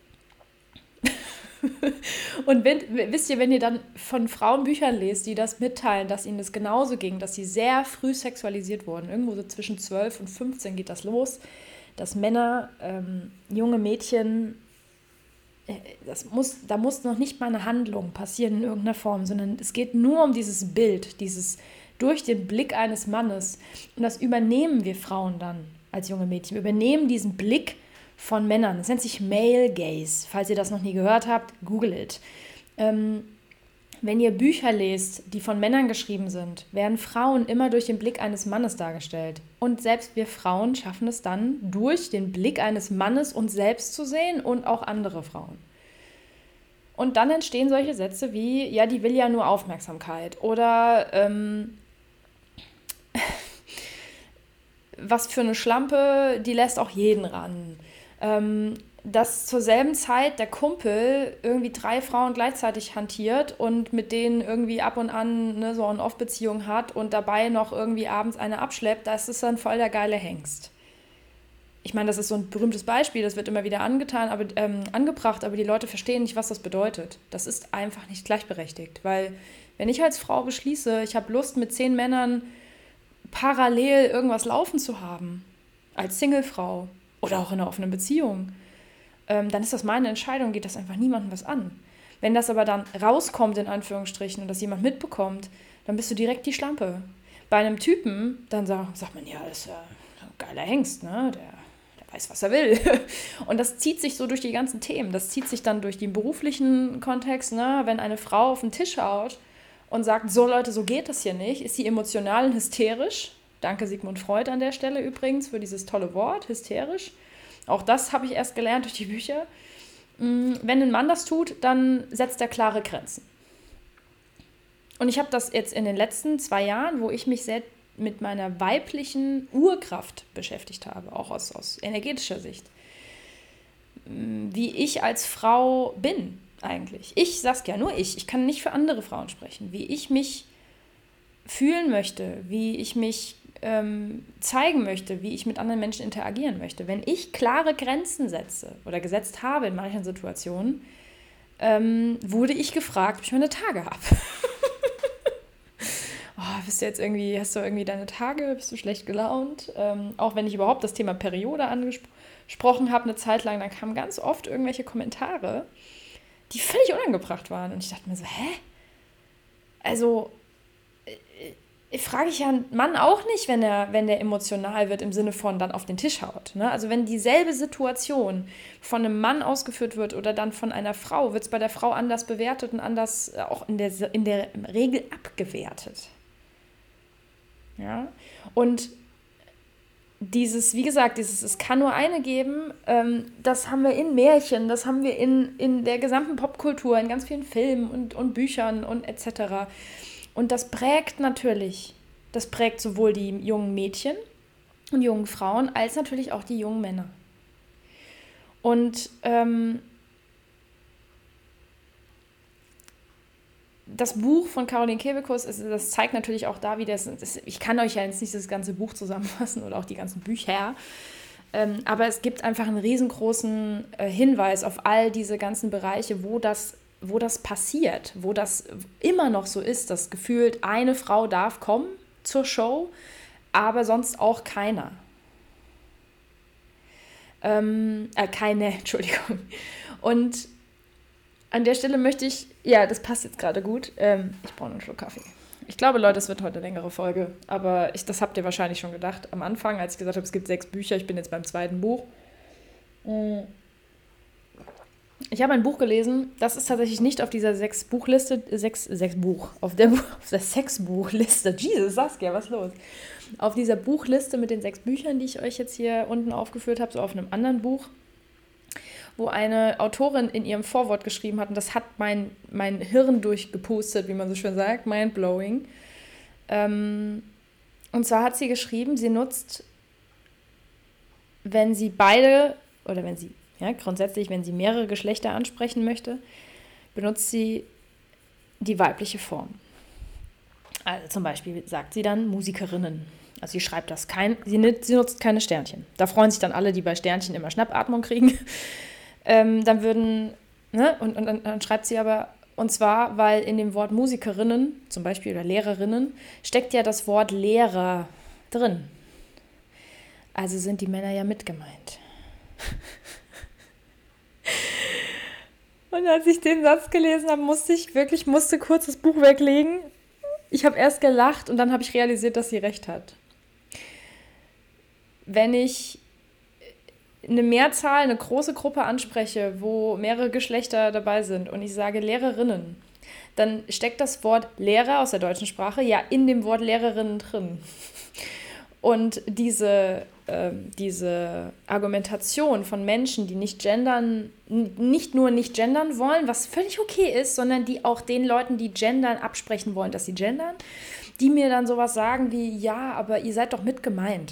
Und wenn, wisst ihr, wenn ihr dann von Frauen Büchern lest, die das mitteilen, dass ihnen das genauso ging, dass sie sehr früh sexualisiert wurden, irgendwo so zwischen zwölf und fünfzehn geht das los, dass Männer, ähm, junge Mädchen, äh, das muss, da muss noch nicht mal eine Handlung passieren in irgendeiner Form, sondern es geht nur um dieses Bild, dieses durch den Blick eines Mannes. Und das übernehmen wir Frauen dann als junge Mädchen. Wir übernehmen diesen Blick von Männern. Das nennt sich Male Gaze. Falls ihr das noch nie gehört habt, google it. Ähm, wenn ihr Bücher lest, die von Männern geschrieben sind, werden Frauen immer durch den Blick eines Mannes dargestellt. Und selbst wir Frauen schaffen es dann, durch den Blick eines Mannes uns selbst zu sehen und auch andere Frauen. Und dann entstehen solche Sätze wie, ja, die will ja nur Aufmerksamkeit. Oder, ähm, was für eine Schlampe, die lässt auch jeden ran. Ähm, dass zur selben Zeit der Kumpel irgendwie drei Frauen gleichzeitig hantiert und mit denen irgendwie ab und an ne, so eine Off-Beziehung hat und dabei noch irgendwie abends eine abschleppt, das ist dann voll der geile Hengst. Ich meine, das ist so ein berühmtes Beispiel, das wird immer wieder angetan, aber, ähm, angebracht, aber die Leute verstehen nicht, was das bedeutet. Das ist einfach nicht gleichberechtigt, weil wenn ich als Frau beschließe, ich habe Lust, mit zehn Männern parallel irgendwas laufen zu haben, als Singlefrau oder auch in einer offenen Beziehung, ähm, dann ist das meine Entscheidung, geht das einfach niemandem was an. Wenn das aber dann rauskommt, in Anführungsstrichen, und das jemand mitbekommt, dann bist du direkt die Schlampe. Bei einem Typen, dann sagt, sagt man, ja, das ist ja ein geiler Hengst, ne? Der, der weiß, was er will. Und das zieht sich so durch die ganzen Themen. Das zieht sich dann durch den beruflichen Kontext, ne? Wenn eine Frau auf den Tisch haut und sagt, so Leute, so geht das hier nicht, ist sie emotional und hysterisch. Danke Sigmund Freud an der Stelle übrigens für dieses tolle Wort, hysterisch. Auch das habe ich erst gelernt durch die Bücher. Wenn ein Mann das tut, dann setzt er klare Grenzen. Und ich habe das jetzt in den letzten zwei Jahren, wo ich mich sehr mit meiner weiblichen Urkraft beschäftigt habe, auch aus, aus energetischer Sicht, wie ich als Frau bin eigentlich. Ich, Saskia, nur ich. Ich kann nicht für andere Frauen sprechen. Wie ich mich fühlen möchte, wie ich mich ähm, zeigen möchte, wie ich mit anderen Menschen interagieren möchte. Wenn ich klare Grenzen setze oder gesetzt habe in manchen Situationen, ähm, wurde ich gefragt, ob ich meine Tage habe. Oh, bist du jetzt irgendwie, hast du irgendwie deine Tage, bist du schlecht gelaunt? Ähm, auch wenn ich überhaupt das Thema Periode angesprochen habe, eine Zeit lang, dann kamen ganz oft irgendwelche Kommentare, die völlig unangebracht waren. Und ich dachte mir so, hä? Also, äh, frage ich ja einen Mann auch nicht, wenn er, wenn der emotional wird, im Sinne von dann auf den Tisch haut. Ne? Also wenn dieselbe Situation von einem Mann ausgeführt wird oder dann von einer Frau, wird es bei der Frau anders bewertet und anders äh, auch in der, in der Regel abgewertet. Ja? Und dieses, wie gesagt, dieses, es kann nur eine geben, ähm, das haben wir in Märchen, das haben wir in, in der gesamten Popkultur, in ganz vielen Filmen und, und Büchern und et cetera. Und das prägt natürlich, das prägt sowohl die jungen Mädchen und jungen Frauen, als natürlich auch die jungen Männer. Und ähm, das Buch von Caroline Kebekus, das zeigt natürlich auch da, wie das, das, ich kann euch ja jetzt nicht das ganze Buch zusammenfassen oder auch die ganzen Bücher, ähm, aber es gibt einfach einen riesengroßen äh, Hinweis auf all diese ganzen Bereiche, wo das, wo das passiert, wo das immer noch so ist, dass gefühlt eine Frau darf kommen zur Show, aber sonst auch keiner. Ähm, äh, keine, Entschuldigung. Und an der Stelle möchte ich, ja, das passt jetzt gerade gut, ähm, ich brauche einen Schluck Kaffee. Ich glaube, Leute, es wird heute eine längere Folge, aber ich, das habt ihr wahrscheinlich schon gedacht am Anfang, als ich gesagt habe, es gibt sechs Bücher, ich bin jetzt beim zweiten Buch. Ich Ich habe ein Buch gelesen, das ist tatsächlich nicht auf dieser sechs Buchliste, sechs, sechs Buch, auf der, auf der Sechs-Buchliste. Jesus, Saskia, was ist los? Auf dieser Buchliste mit den sechs Büchern, die ich euch jetzt hier unten aufgeführt habe, so auf einem anderen Buch, wo eine Autorin in ihrem Vorwort geschrieben hat, und das hat mein, mein Hirn durchgepustet, wie man so schön sagt, mindblowing. Ähm, und zwar hat sie geschrieben, sie nutzt, wenn sie beide, oder wenn sie, ja, grundsätzlich, wenn sie mehrere Geschlechter ansprechen möchte, benutzt sie die weibliche Form. Also zum Beispiel sagt sie dann Musikerinnen. Also sie schreibt das kein, sie, sie nutzt keine Sternchen. Da freuen sich dann alle, die bei Sternchen immer Schnappatmung kriegen. Ähm, dann würden, ne, und, und, und dann schreibt sie aber, und zwar, weil in dem Wort Musikerinnen, zum Beispiel, oder Lehrerinnen, steckt ja das Wort Lehrer drin. Also sind die Männer ja mit gemeint. Und als ich den Satz gelesen habe, musste ich wirklich, musste kurz das Buch weglegen. Ich habe erst gelacht und dann habe ich realisiert, dass sie recht hat. Wenn ich eine Mehrzahl, eine große Gruppe anspreche, wo mehrere Geschlechter dabei sind und ich sage Lehrerinnen, dann steckt das Wort Lehrer aus der deutschen Sprache ja in dem Wort Lehrerinnen drin. Und diese, äh, diese Argumentation von Menschen, die nicht gendern, nicht nur nicht gendern wollen, was völlig okay ist, sondern die auch den Leuten, die gendern, absprechen wollen, dass sie gendern, die mir dann sowas sagen wie, ja, aber ihr seid doch mit gemeint.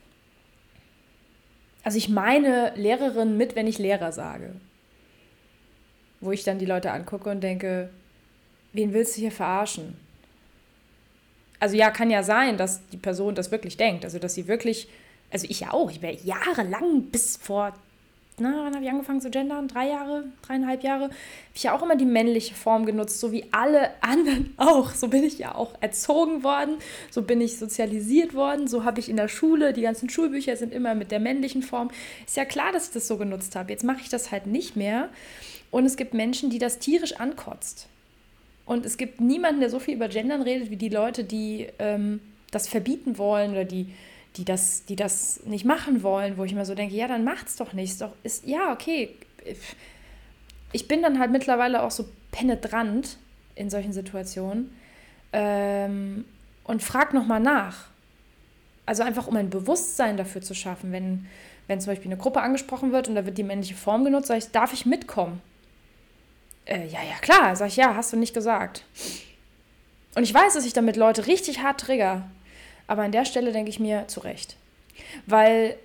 Also ich meine Lehrerin mit, wenn ich Lehrer sage. Wo ich dann die Leute angucke und denke, wen willst du hier verarschen? Also ja, kann ja sein, dass die Person das wirklich denkt. Also dass sie wirklich, also ich ja auch, ich wäre jahrelang bis vor, na, wann habe ich angefangen zu gendern? Drei Jahre, dreieinhalb Jahre. Habe ich ja auch immer die männliche Form genutzt, so wie alle anderen auch. So bin ich ja auch erzogen worden, so bin ich sozialisiert worden, so habe ich in der Schule, die ganzen Schulbücher sind immer mit der männlichen Form. Ist ja klar, dass ich das so genutzt habe. Jetzt mache ich das halt nicht mehr. Und es gibt Menschen, die das tierisch ankotzt. Und es gibt niemanden, der so viel über Gendern redet, wie die Leute, die ähm, das verbieten wollen oder die, die, das, die das nicht machen wollen, wo ich immer so denke, ja, dann macht's doch nicht. Ist doch, ist, ja, okay. Ich bin dann halt mittlerweile auch so penetrant in solchen Situationen ähm, und frage nochmal nach. Also einfach, um ein Bewusstsein dafür zu schaffen, wenn, wenn zum Beispiel eine Gruppe angesprochen wird und da wird die männliche Form genutzt, sage ich, darf ich mitkommen? Äh, ja, ja, klar. Sag ich, ja, hast du nicht gesagt. Und ich weiß, dass ich damit Leute richtig hart trigger. Aber an der Stelle denke ich mir, zu Recht. Weil,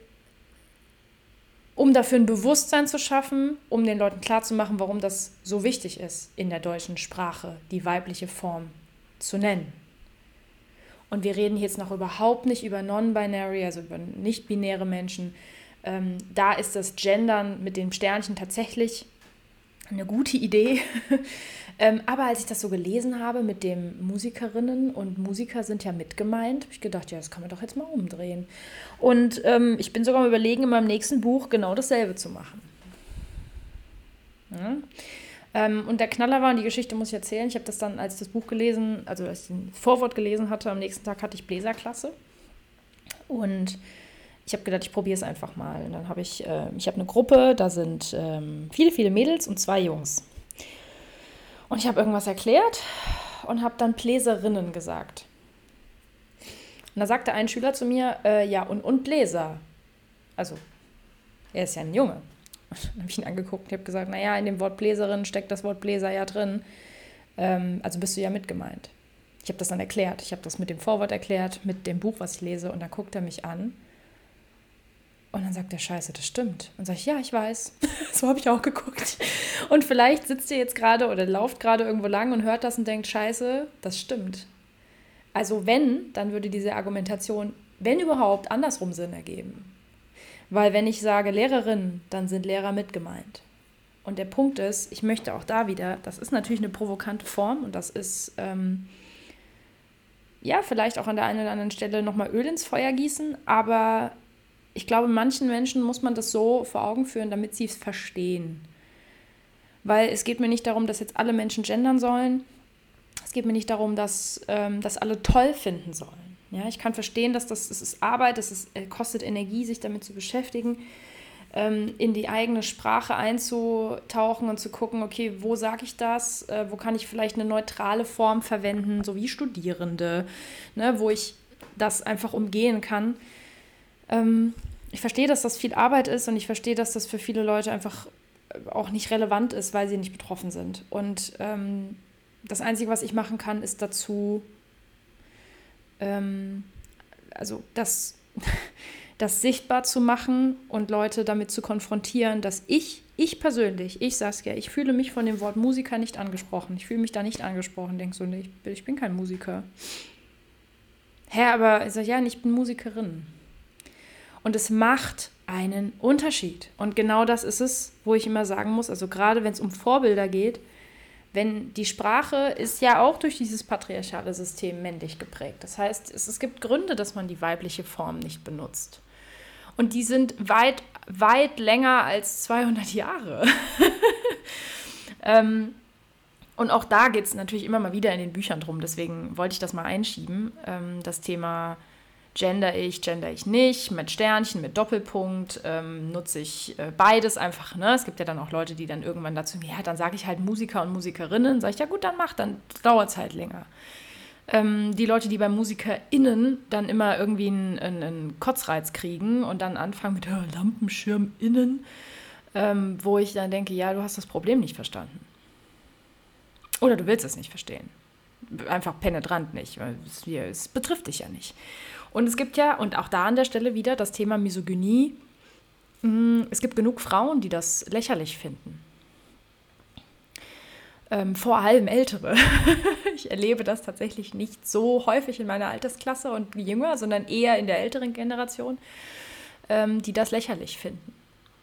um dafür ein Bewusstsein zu schaffen, um den Leuten klarzumachen, warum das so wichtig ist, in der deutschen Sprache die weibliche Form zu nennen. Und wir reden jetzt noch überhaupt nicht über non-binary, also über nicht-binäre Menschen. Ähm, da ist das Gendern mit dem Sternchen tatsächlich eine gute Idee. ähm, aber als ich das so gelesen habe mit dem Musikerinnen und Musiker sind ja mit gemeint, habe ich gedacht, ja, das kann man doch jetzt mal umdrehen. Und ähm, ich bin sogar am Überlegen, in meinem nächsten Buch genau dasselbe zu machen. Ja. Ähm, und der Knaller war, und die Geschichte muss ich erzählen, ich habe das dann, als ich das Buch gelesen, also als ich den Vorwort gelesen hatte, am nächsten Tag hatte ich Bläserklasse. Und ich habe gedacht, ich probiere es einfach mal. Und dann habe ich, äh, ich habe eine Gruppe, da sind ähm, viele, viele Mädels und zwei Jungs. Und ich habe irgendwas erklärt und habe dann Bläserinnen gesagt. Und da sagte ein Schüler zu mir, äh, ja, und, und Bläser. Also, er ist ja ein Junge. Und dann habe ich ihn angeguckt und habe gesagt, naja, in dem Wort Bläserin steckt das Wort Bläser ja drin. Ähm, also bist du ja mit gemeint. Ich habe das dann erklärt. Ich habe das mit dem Vorwort erklärt, mit dem Buch, was ich lese. Und dann guckt er mich an. Und dann sagt er, scheiße, das stimmt. Und sage ich, ja, ich weiß. So habe ich auch geguckt. Und vielleicht sitzt ihr jetzt gerade oder lauft gerade irgendwo lang und hört das und denkt, scheiße, das stimmt. Also wenn, dann würde diese Argumentation, wenn überhaupt, andersrum Sinn ergeben. Weil wenn ich sage Lehrerin, dann sind Lehrer mit gemeint. Und der Punkt ist, ich möchte auch da wieder, das ist natürlich eine provokante Form und das ist, ähm, ja, vielleicht auch an der einen oder anderen Stelle nochmal Öl ins Feuer gießen, aber ich glaube, manchen Menschen muss man das so vor Augen führen, damit sie es verstehen. Weil es geht mir nicht darum, dass jetzt alle Menschen gendern sollen. Es geht mir nicht darum, dass ähm, das alle toll finden sollen. Ja, ich kann verstehen, dass das, das ist Arbeit, das ist, äh, kostet Energie, sich damit zu beschäftigen. ähm, in die eigene Sprache einzutauchen und zu gucken, okay, wo sage ich das, äh, wo kann ich vielleicht eine neutrale Form verwenden, so wie Studierende, ne, wo ich das einfach umgehen kann. Ähm, ich verstehe, dass das viel Arbeit ist und ich verstehe, dass das für viele Leute einfach auch nicht relevant ist, weil sie nicht betroffen sind. Und ähm, das Einzige, was ich machen kann, ist dazu, ähm, also das, das sichtbar zu machen und Leute damit zu konfrontieren, dass ich, ich persönlich, ich Saskia, ich fühle mich von dem Wort Musiker nicht angesprochen. Ich fühle mich da nicht angesprochen. Denkst so, nee, ich, ich bin kein Musiker. Hä, aber ich sage, ja, ich bin Musikerin. Und es macht einen Unterschied. Und genau das ist es, wo ich immer sagen muss, also gerade wenn es um Vorbilder geht, wenn die Sprache ist ja auch durch dieses patriarchale System männlich geprägt. Das heißt, es, es gibt Gründe, dass man die weibliche Form nicht benutzt. Und die sind weit, weit länger als zweihundert Jahre. ähm, und auch da geht es natürlich immer mal wieder in den Büchern drum. Deswegen wollte ich das mal einschieben. Ähm, das Thema gender ich, gender ich nicht, mit Sternchen, mit Doppelpunkt, ähm, nutze ich äh, beides einfach. Ne? Es gibt ja dann auch Leute, die dann irgendwann dazu, ja, dann sage ich halt Musiker und Musikerinnen. Sage ich, ja gut, dann mach, dann dauert es halt länger. Ähm, die Leute, die bei MusikerInnen dann immer irgendwie einen, einen, einen Kotzreiz kriegen und dann anfangen mit oh, LampenschirmInnen, ähm, wo ich dann denke, ja, du hast das Problem nicht verstanden. Oder du willst es nicht verstehen. Einfach penetrant nicht, weil es, es betrifft dich ja nicht. Und es gibt ja, und auch da an der Stelle wieder das Thema Misogynie, es gibt genug Frauen, die das lächerlich finden. Ähm, vor allem Ältere. Ich erlebe das tatsächlich nicht so häufig in meiner Altersklasse und jünger, sondern eher in der älteren Generation, ähm, die das lächerlich finden.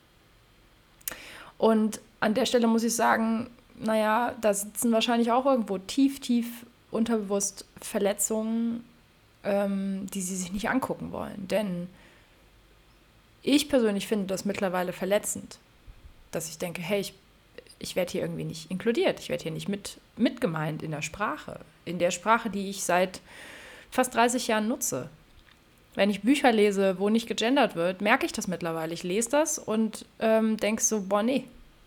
Und an der Stelle muss ich sagen, naja, da sitzen wahrscheinlich auch irgendwo tief, tief unterbewusst Verletzungen, ähm, die sie sich nicht angucken wollen. Denn ich persönlich finde das mittlerweile verletzend, dass ich denke, hey, ich, ich werde hier irgendwie nicht inkludiert, ich werde hier nicht mit, mitgemeint in der Sprache, in der Sprache, die ich seit fast dreißig Jahren nutze. Wenn ich Bücher lese, wo nicht gegendert wird, merke ich das mittlerweile. Ich lese das und ähm, denke so, boah, nee.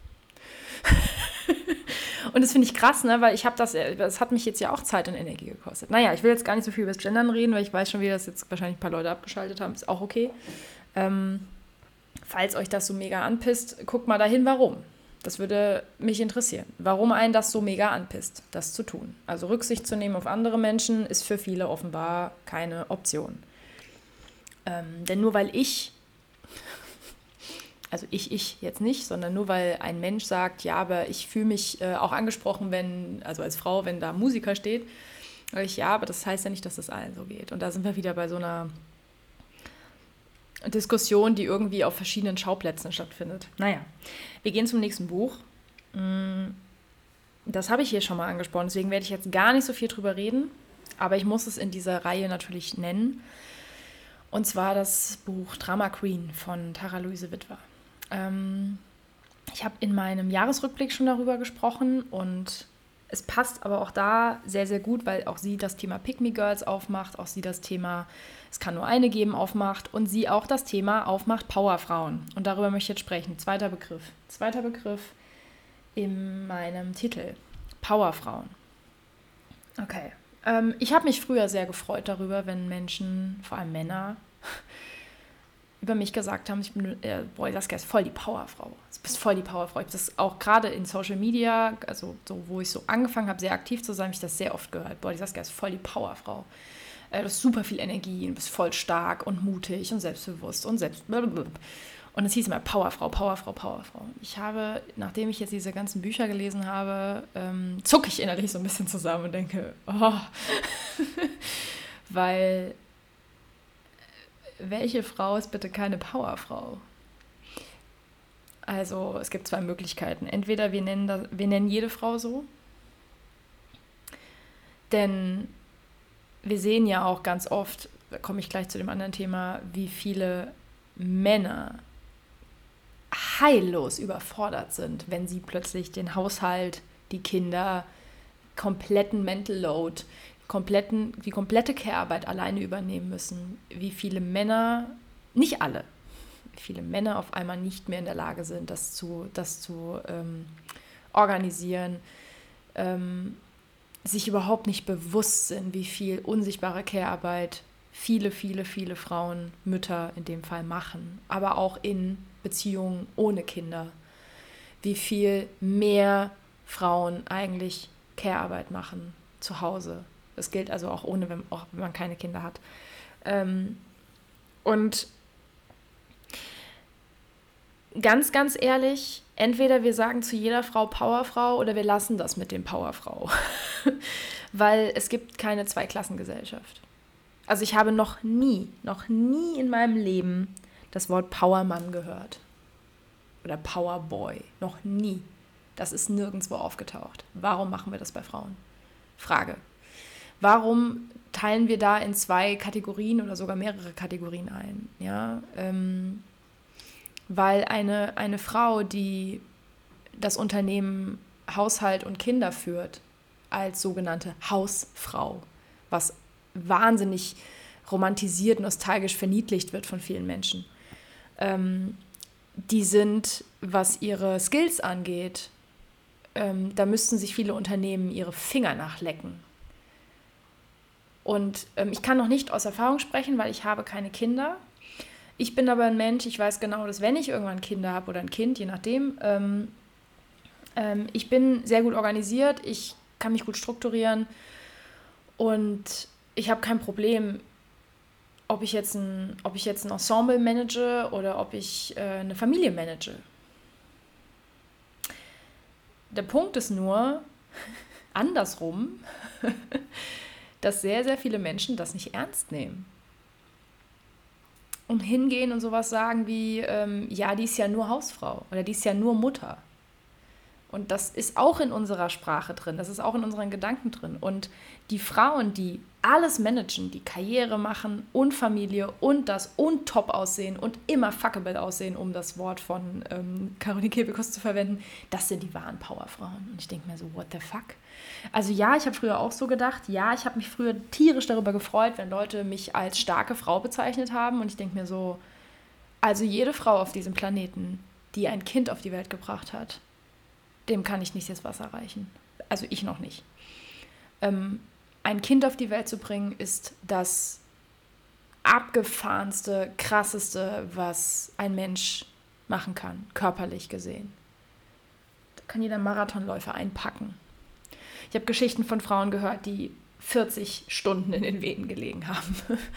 Und das finde ich krass, ne, weil ich habe das, das hat mich jetzt ja auch Zeit und Energie gekostet. Naja, ich will jetzt gar nicht so viel über das Gendern reden, weil ich weiß schon wieder, dass jetzt wahrscheinlich ein paar Leute abgeschaltet haben. Ist auch okay. Ähm, falls euch das so mega anpisst, guckt mal dahin, warum. Das würde mich interessieren. Warum einen das so mega anpisst, das zu tun. Also Rücksicht zu nehmen auf andere Menschen ist für viele offenbar keine Option. Ähm, denn nur weil ich... Also ich, ich jetzt nicht, sondern nur weil ein Mensch sagt, ja, aber ich fühle mich äh, auch angesprochen, wenn, also als Frau, wenn da Musiker steht, sage ich, ja, aber das heißt ja nicht, dass das allen so geht. Und da sind wir wieder bei so einer Diskussion, die irgendwie auf verschiedenen Schauplätzen stattfindet. Naja, wir gehen zum nächsten Buch. Das habe ich hier schon mal angesprochen, deswegen werde ich jetzt gar nicht so viel drüber reden, aber ich muss es in dieser Reihe natürlich nennen. Und zwar das Buch Drama Queen von Tara Luise Witwer. Ähm, ich habe in meinem Jahresrückblick schon darüber gesprochen und es passt aber auch da sehr, sehr gut, weil auch sie das Thema Pick-Me-Girls aufmacht, auch sie das Thema Es kann nur eine geben aufmacht und sie auch das Thema aufmacht Powerfrauen. Und darüber möchte ich jetzt sprechen. Zweiter Begriff. Zweiter Begriff in meinem Titel. Powerfrauen. Okay. Ähm, ich habe mich früher sehr gefreut darüber, wenn Menschen, vor allem Männer, über mich gesagt haben, ich bin, äh, boah, Saskia ist voll die Powerfrau. Du bist voll die Powerfrau. Ich habe das auch gerade in Social Media, also so, wo ich so angefangen habe, sehr aktiv zu sein, habe ich das sehr oft gehört. Boah, die Saskia ist voll die Powerfrau. Äh, du hast super viel Energie, du bist voll stark und mutig und selbstbewusst und selbst... Blablabla. Und es hieß immer Powerfrau, Powerfrau, Powerfrau. Ich habe, nachdem ich jetzt diese ganzen Bücher gelesen habe, ähm, zucke ich innerlich so ein bisschen zusammen und denke, oh, weil welche Frau ist bitte keine Powerfrau? Also es gibt zwei Möglichkeiten. Entweder wir nennen, das, wir nennen jede Frau so, denn wir sehen ja auch ganz oft, da komme ich gleich zu dem anderen Thema, wie viele Männer heillos überfordert sind, wenn sie plötzlich den Haushalt, die Kinder, kompletten Mental Load, kompletten, die komplette Care-Arbeit alleine übernehmen müssen. Wie viele Männer, nicht alle, wie viele Männer auf einmal nicht mehr in der Lage sind, das zu, das zu ähm, organisieren, ähm, sich überhaupt nicht bewusst sind, wie viel unsichtbare Care-Arbeit viele, viele, viele Frauen, Mütter in dem Fall machen, aber auch in Beziehungen ohne Kinder. Wie viel mehr Frauen eigentlich Care-Arbeit machen zu Hause. Das gilt also auch ohne, wenn, auch wenn man keine Kinder hat. Ähm, und ganz, ganz ehrlich, entweder wir sagen zu jeder Frau Powerfrau oder wir lassen das mit dem Powerfrau. Weil es gibt keine Zweiklassengesellschaft. Also ich habe noch nie, noch nie in meinem Leben das Wort Powermann gehört. Oder Powerboy. Noch nie. Das ist nirgendwo aufgetaucht. Warum machen wir das bei Frauen? Frage. Warum teilen wir da in zwei Kategorien oder sogar mehrere Kategorien ein? Ja, ähm, weil eine, eine Frau, die das Unternehmen Haushalt und Kinder führt, als sogenannte Hausfrau, was wahnsinnig romantisiert, nostalgisch verniedlicht wird von vielen Menschen, ähm, die sind, was ihre Skills angeht, ähm, da müssten sich viele Unternehmen ihre Finger nachlecken. Und ähm, ich kann noch nicht aus Erfahrung sprechen, weil ich habe keine Kinder. Ich bin aber ein Mensch, ich weiß genau, dass wenn ich irgendwann Kinder habe oder ein Kind, je nachdem, ähm, ähm, ich bin sehr gut organisiert, ich kann mich gut strukturieren und ich habe kein Problem, ob ich jetzt ein, ob ich jetzt ein Ensemble manage oder ob ich äh, eine Familie manage. Der Punkt ist nur, andersrum, dass sehr, sehr viele Menschen das nicht ernst nehmen. Und hingehen und sowas sagen wie, ähm, ja, die ist ja nur Hausfrau oder die ist ja nur Mutter. Und das ist auch in unserer Sprache drin, das ist auch in unseren Gedanken drin. Und die Frauen, die alles managen, die Karriere machen und Familie und das und top aussehen und immer fuckable aussehen, um das Wort von ähm, Caroline Kebekus zu verwenden, das sind die wahren Powerfrauen. Und ich denke mir so, what the fuck? Also ja, ich habe früher auch so gedacht, ja, ich habe mich früher tierisch darüber gefreut, wenn Leute mich als starke Frau bezeichnet haben. Und ich denke mir so, also jede Frau auf diesem Planeten, die ein Kind auf die Welt gebracht hat, dem kann ich nicht das Wasser reichen. Also ich noch nicht. Ähm, ein Kind auf die Welt zu bringen, ist das abgefahrenste, krasseste, was ein Mensch machen kann, körperlich gesehen. Da kann jeder Marathonläufer einpacken. Ich habe Geschichten von Frauen gehört, die vierzig Stunden in den Wehen gelegen haben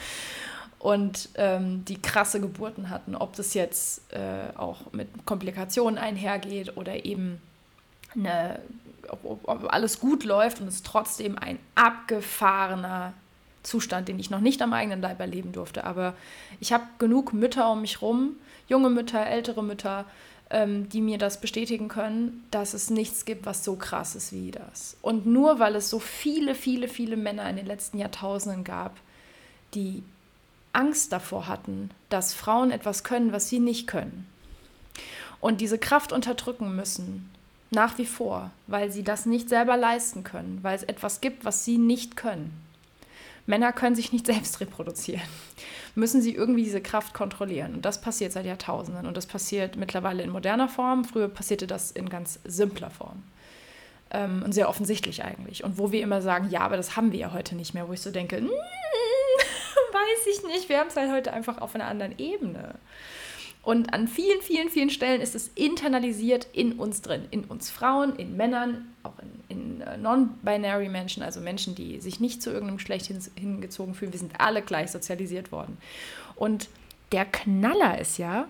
und ähm, die krasse Geburten hatten, ob das jetzt äh, auch mit Komplikationen einhergeht oder eben eine, ob, ob, ob alles gut läuft und es trotzdem ein abgefahrener Zustand, den ich noch nicht am eigenen Leib erleben durfte. Aber ich habe genug Mütter um mich rum, junge Mütter, ältere Mütter, ähm, die mir das bestätigen können, dass es nichts gibt, was so krass ist wie das. Und nur weil es so viele, viele, viele Männer in den letzten Jahrtausenden gab, die Angst davor hatten, dass Frauen etwas können, was sie nicht können. Und diese Kraft unterdrücken müssen, nach wie vor, weil sie das nicht selber leisten können, weil es etwas gibt, was sie nicht können. Männer können sich nicht selbst reproduzieren, müssen sie irgendwie diese Kraft kontrollieren. Und das passiert seit Jahrtausenden und das passiert mittlerweile in moderner Form. Früher passierte das in ganz simpler Form ähm, und sehr offensichtlich eigentlich. Und wo wir immer sagen, ja, aber das haben wir ja heute nicht mehr, wo ich so denke, mm, weiß ich nicht, wir haben es halt heute einfach auf einer anderen Ebene. Und an vielen, vielen, vielen Stellen ist es internalisiert in uns drin. In uns Frauen, in Männern, auch in, in non-binary Menschen, also Menschen, die sich nicht zu irgendeinem Geschlecht hin, hingezogen fühlen. Wir sind alle gleich sozialisiert worden. Und der Knaller ist ja,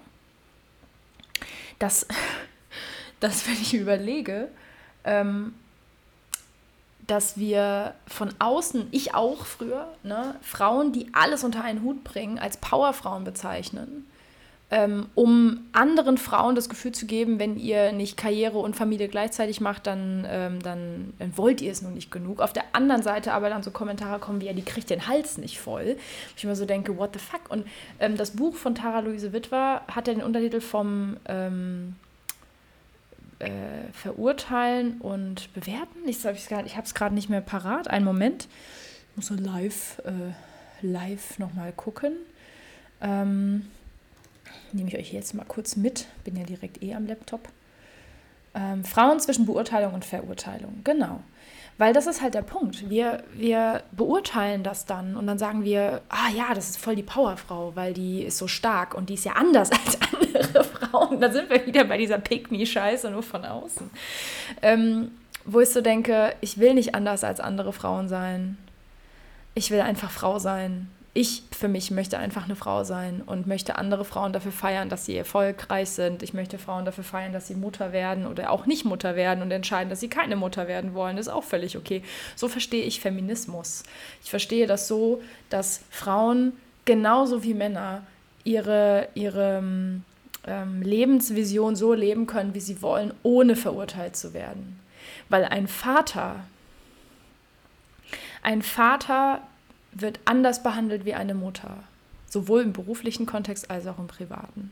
dass, dass wenn ich überlege, ähm, dass wir von außen, ich auch früher, ne, Frauen, die alles unter einen Hut bringen, als Powerfrauen bezeichnen, Ähm, um anderen Frauen das Gefühl zu geben, wenn ihr nicht Karriere und Familie gleichzeitig macht, dann, ähm, dann, dann wollt ihr es nur nicht genug. Auf der anderen Seite aber dann so Kommentare kommen wie, ja, die kriegt den Hals nicht voll. Ich immer so denke, what the fuck? Und ähm, das Buch von Tara Luise Witwer hat ja den Untertitel vom ähm, äh, Verurteilen und Bewerten. Ich, ich habe es gerade nicht mehr parat. Einen Moment. Ich muss so live, äh, live nochmal gucken. Ähm... nehme ich euch jetzt mal kurz mit, bin ja direkt eh am Laptop. Ähm, Frauen zwischen Beurteilung und Verurteilung, genau. Weil das ist halt der Punkt. Wir, wir beurteilen das dann und dann sagen wir, ah ja, das ist voll die Powerfrau, weil die ist so stark und die ist ja anders als andere Frauen. Da sind wir wieder bei dieser Pick-me-Scheiße, nur von außen. Ähm, wo ich so denke, ich will nicht anders als andere Frauen sein. Ich will einfach Frau sein. Ich für mich möchte einfach eine Frau sein und möchte andere Frauen dafür feiern, dass sie erfolgreich sind. Ich möchte Frauen dafür feiern, dass sie Mutter werden oder auch nicht Mutter werden und entscheiden, dass sie keine Mutter werden wollen. Das ist auch völlig okay. So verstehe ich Feminismus. Ich verstehe das so, dass Frauen genauso wie Männer ihre, ihre ähm, Lebensvision so leben können, wie sie wollen, ohne verurteilt zu werden. Weil ein Vater, ein Vater wird anders behandelt wie eine Mutter. Sowohl im beruflichen Kontext als auch im privaten.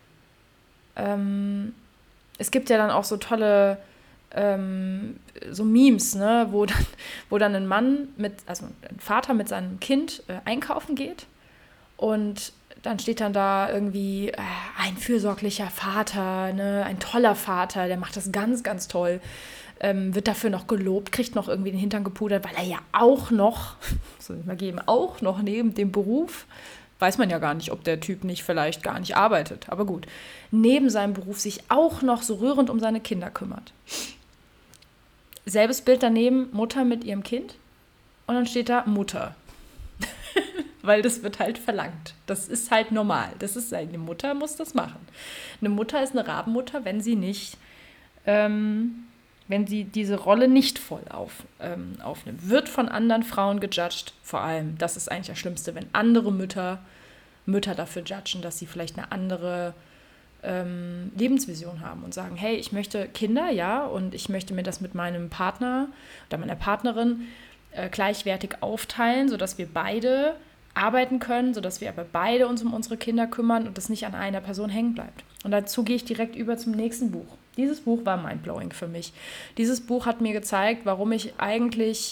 Ähm, es gibt ja dann auch so tolle ähm, so Memes, ne, wo dann, wo dann ein Mann mit, also ein Vater mit seinem Kind äh, einkaufen geht und dann steht dann da irgendwie äh, ein fürsorglicher Vater, ne, ein toller Vater, der macht das ganz, ganz toll. Ähm, wird dafür noch gelobt, kriegt noch irgendwie den Hintern gepudert, weil er ja auch noch, soll ich mal geben, auch noch neben dem Beruf, weiß man ja gar nicht, ob der Typ nicht vielleicht gar nicht arbeitet, aber gut, neben seinem Beruf sich auch noch so rührend um seine Kinder kümmert. Selbes Bild daneben, Mutter mit ihrem Kind und dann steht da Mutter. Weil das wird halt verlangt. Das ist halt normal. Das ist eine Mutter muss das machen. Eine Mutter ist eine Rabenmutter, wenn sie nicht ähm, wenn sie diese Rolle nicht voll auf, ähm, aufnimmt. Wird von anderen Frauen gejudged, vor allem. Das ist eigentlich das Schlimmste, wenn andere Mütter, Mütter dafür judgen, dass sie vielleicht eine andere ähm, Lebensvision haben und sagen, hey, ich möchte Kinder, ja, und ich möchte mir das mit meinem Partner oder meiner Partnerin äh, gleichwertig aufteilen, sodass wir beide arbeiten können, sodass wir aber beide uns um unsere Kinder kümmern und das nicht an einer Person hängen bleibt. Und dazu gehe ich direkt über zum nächsten Buch. Dieses Buch war mindblowing für mich. Dieses Buch hat mir gezeigt, warum ich eigentlich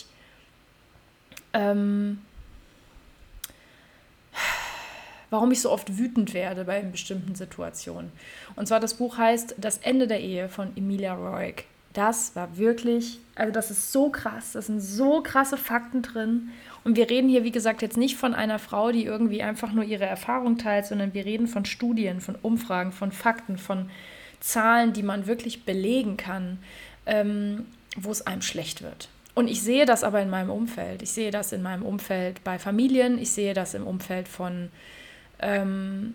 ähm, warum ich so oft wütend werde bei bestimmten Situationen. Und zwar das Buch heißt Das Ende der Ehe von Emilia Roark. Das war wirklich, also das ist so krass, das sind so krasse Fakten drin. Und wir reden hier, wie gesagt, jetzt nicht von einer Frau, die irgendwie einfach nur ihre Erfahrung teilt, sondern wir reden von Studien, von Umfragen, von Fakten, von Zahlen, die man wirklich belegen kann, ähm, wo es einem schlecht wird. Und ich sehe das aber in meinem Umfeld. Ich sehe das in meinem Umfeld bei Familien, ich sehe das im Umfeld von, ähm,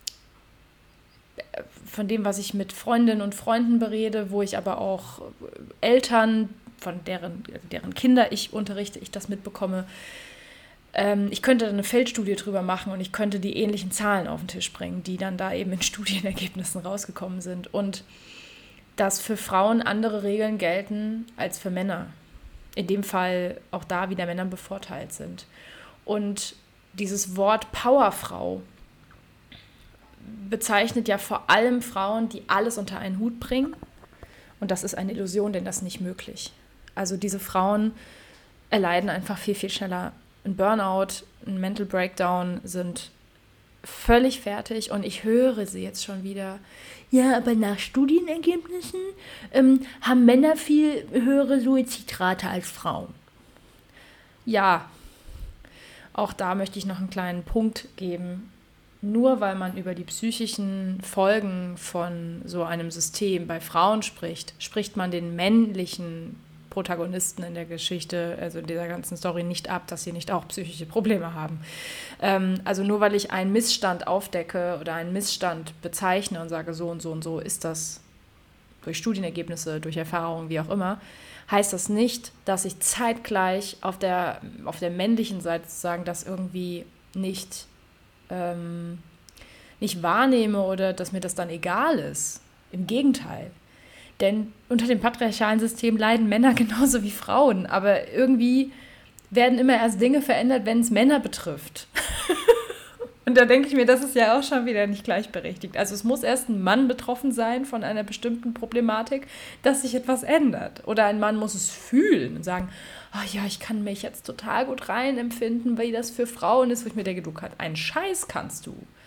von dem, was ich mit Freundinnen und Freunden berede, wo ich aber auch Eltern, von deren, deren Kinder ich unterrichte, ich das mitbekomme. Ähm, ich könnte eine Feldstudie drüber machen und ich könnte die ähnlichen Zahlen auf den Tisch bringen, die dann da eben in Studienergebnissen rausgekommen sind. Und dass für Frauen andere Regeln gelten als für Männer. In dem Fall auch da wieder Männer bevorteilt sind. Und dieses Wort Powerfrau bezeichnet ja vor allem Frauen, die alles unter einen Hut bringen. Und das ist eine Illusion, denn das ist nicht möglich. Also diese Frauen erleiden einfach viel, viel schneller ein Burnout, ein Mental Breakdown, sind völlig fertig. Und ich höre sie jetzt schon wieder. Ja, aber nach Studienergebnissen ähm, haben Männer viel höhere Suizidrate als Frauen. Ja, auch da möchte ich noch einen kleinen Punkt geben. Nur weil man über die psychischen Folgen von so einem System bei Frauen spricht, spricht man den männlichen Protagonisten in der Geschichte, also in dieser ganzen Story, nicht ab, dass sie nicht auch psychische Probleme haben. Ähm, also nur weil ich einen Missstand aufdecke oder einen Missstand bezeichne und sage, so und so und so ist das durch Studienergebnisse, durch Erfahrungen, wie auch immer, heißt das nicht, dass ich zeitgleich auf der, auf der männlichen Seite sozusagen das irgendwie nicht Ähm, nicht wahrnehme oder dass mir das dann egal ist. Im Gegenteil. Denn unter dem patriarchalen System leiden Männer genauso wie Frauen. Aber irgendwie werden immer erst Dinge verändert, wenn es Männer betrifft. Und da denke ich mir, das ist ja auch schon wieder nicht gleichberechtigt. Also es muss erst ein Mann betroffen sein von einer bestimmten Problematik, dass sich etwas ändert. Oder ein Mann muss es fühlen und sagen, oh ja, ich kann mich jetzt total gut reinempfinden, wie das für Frauen ist, wo ich mir denke, du kannst, einen Scheiß kannst du.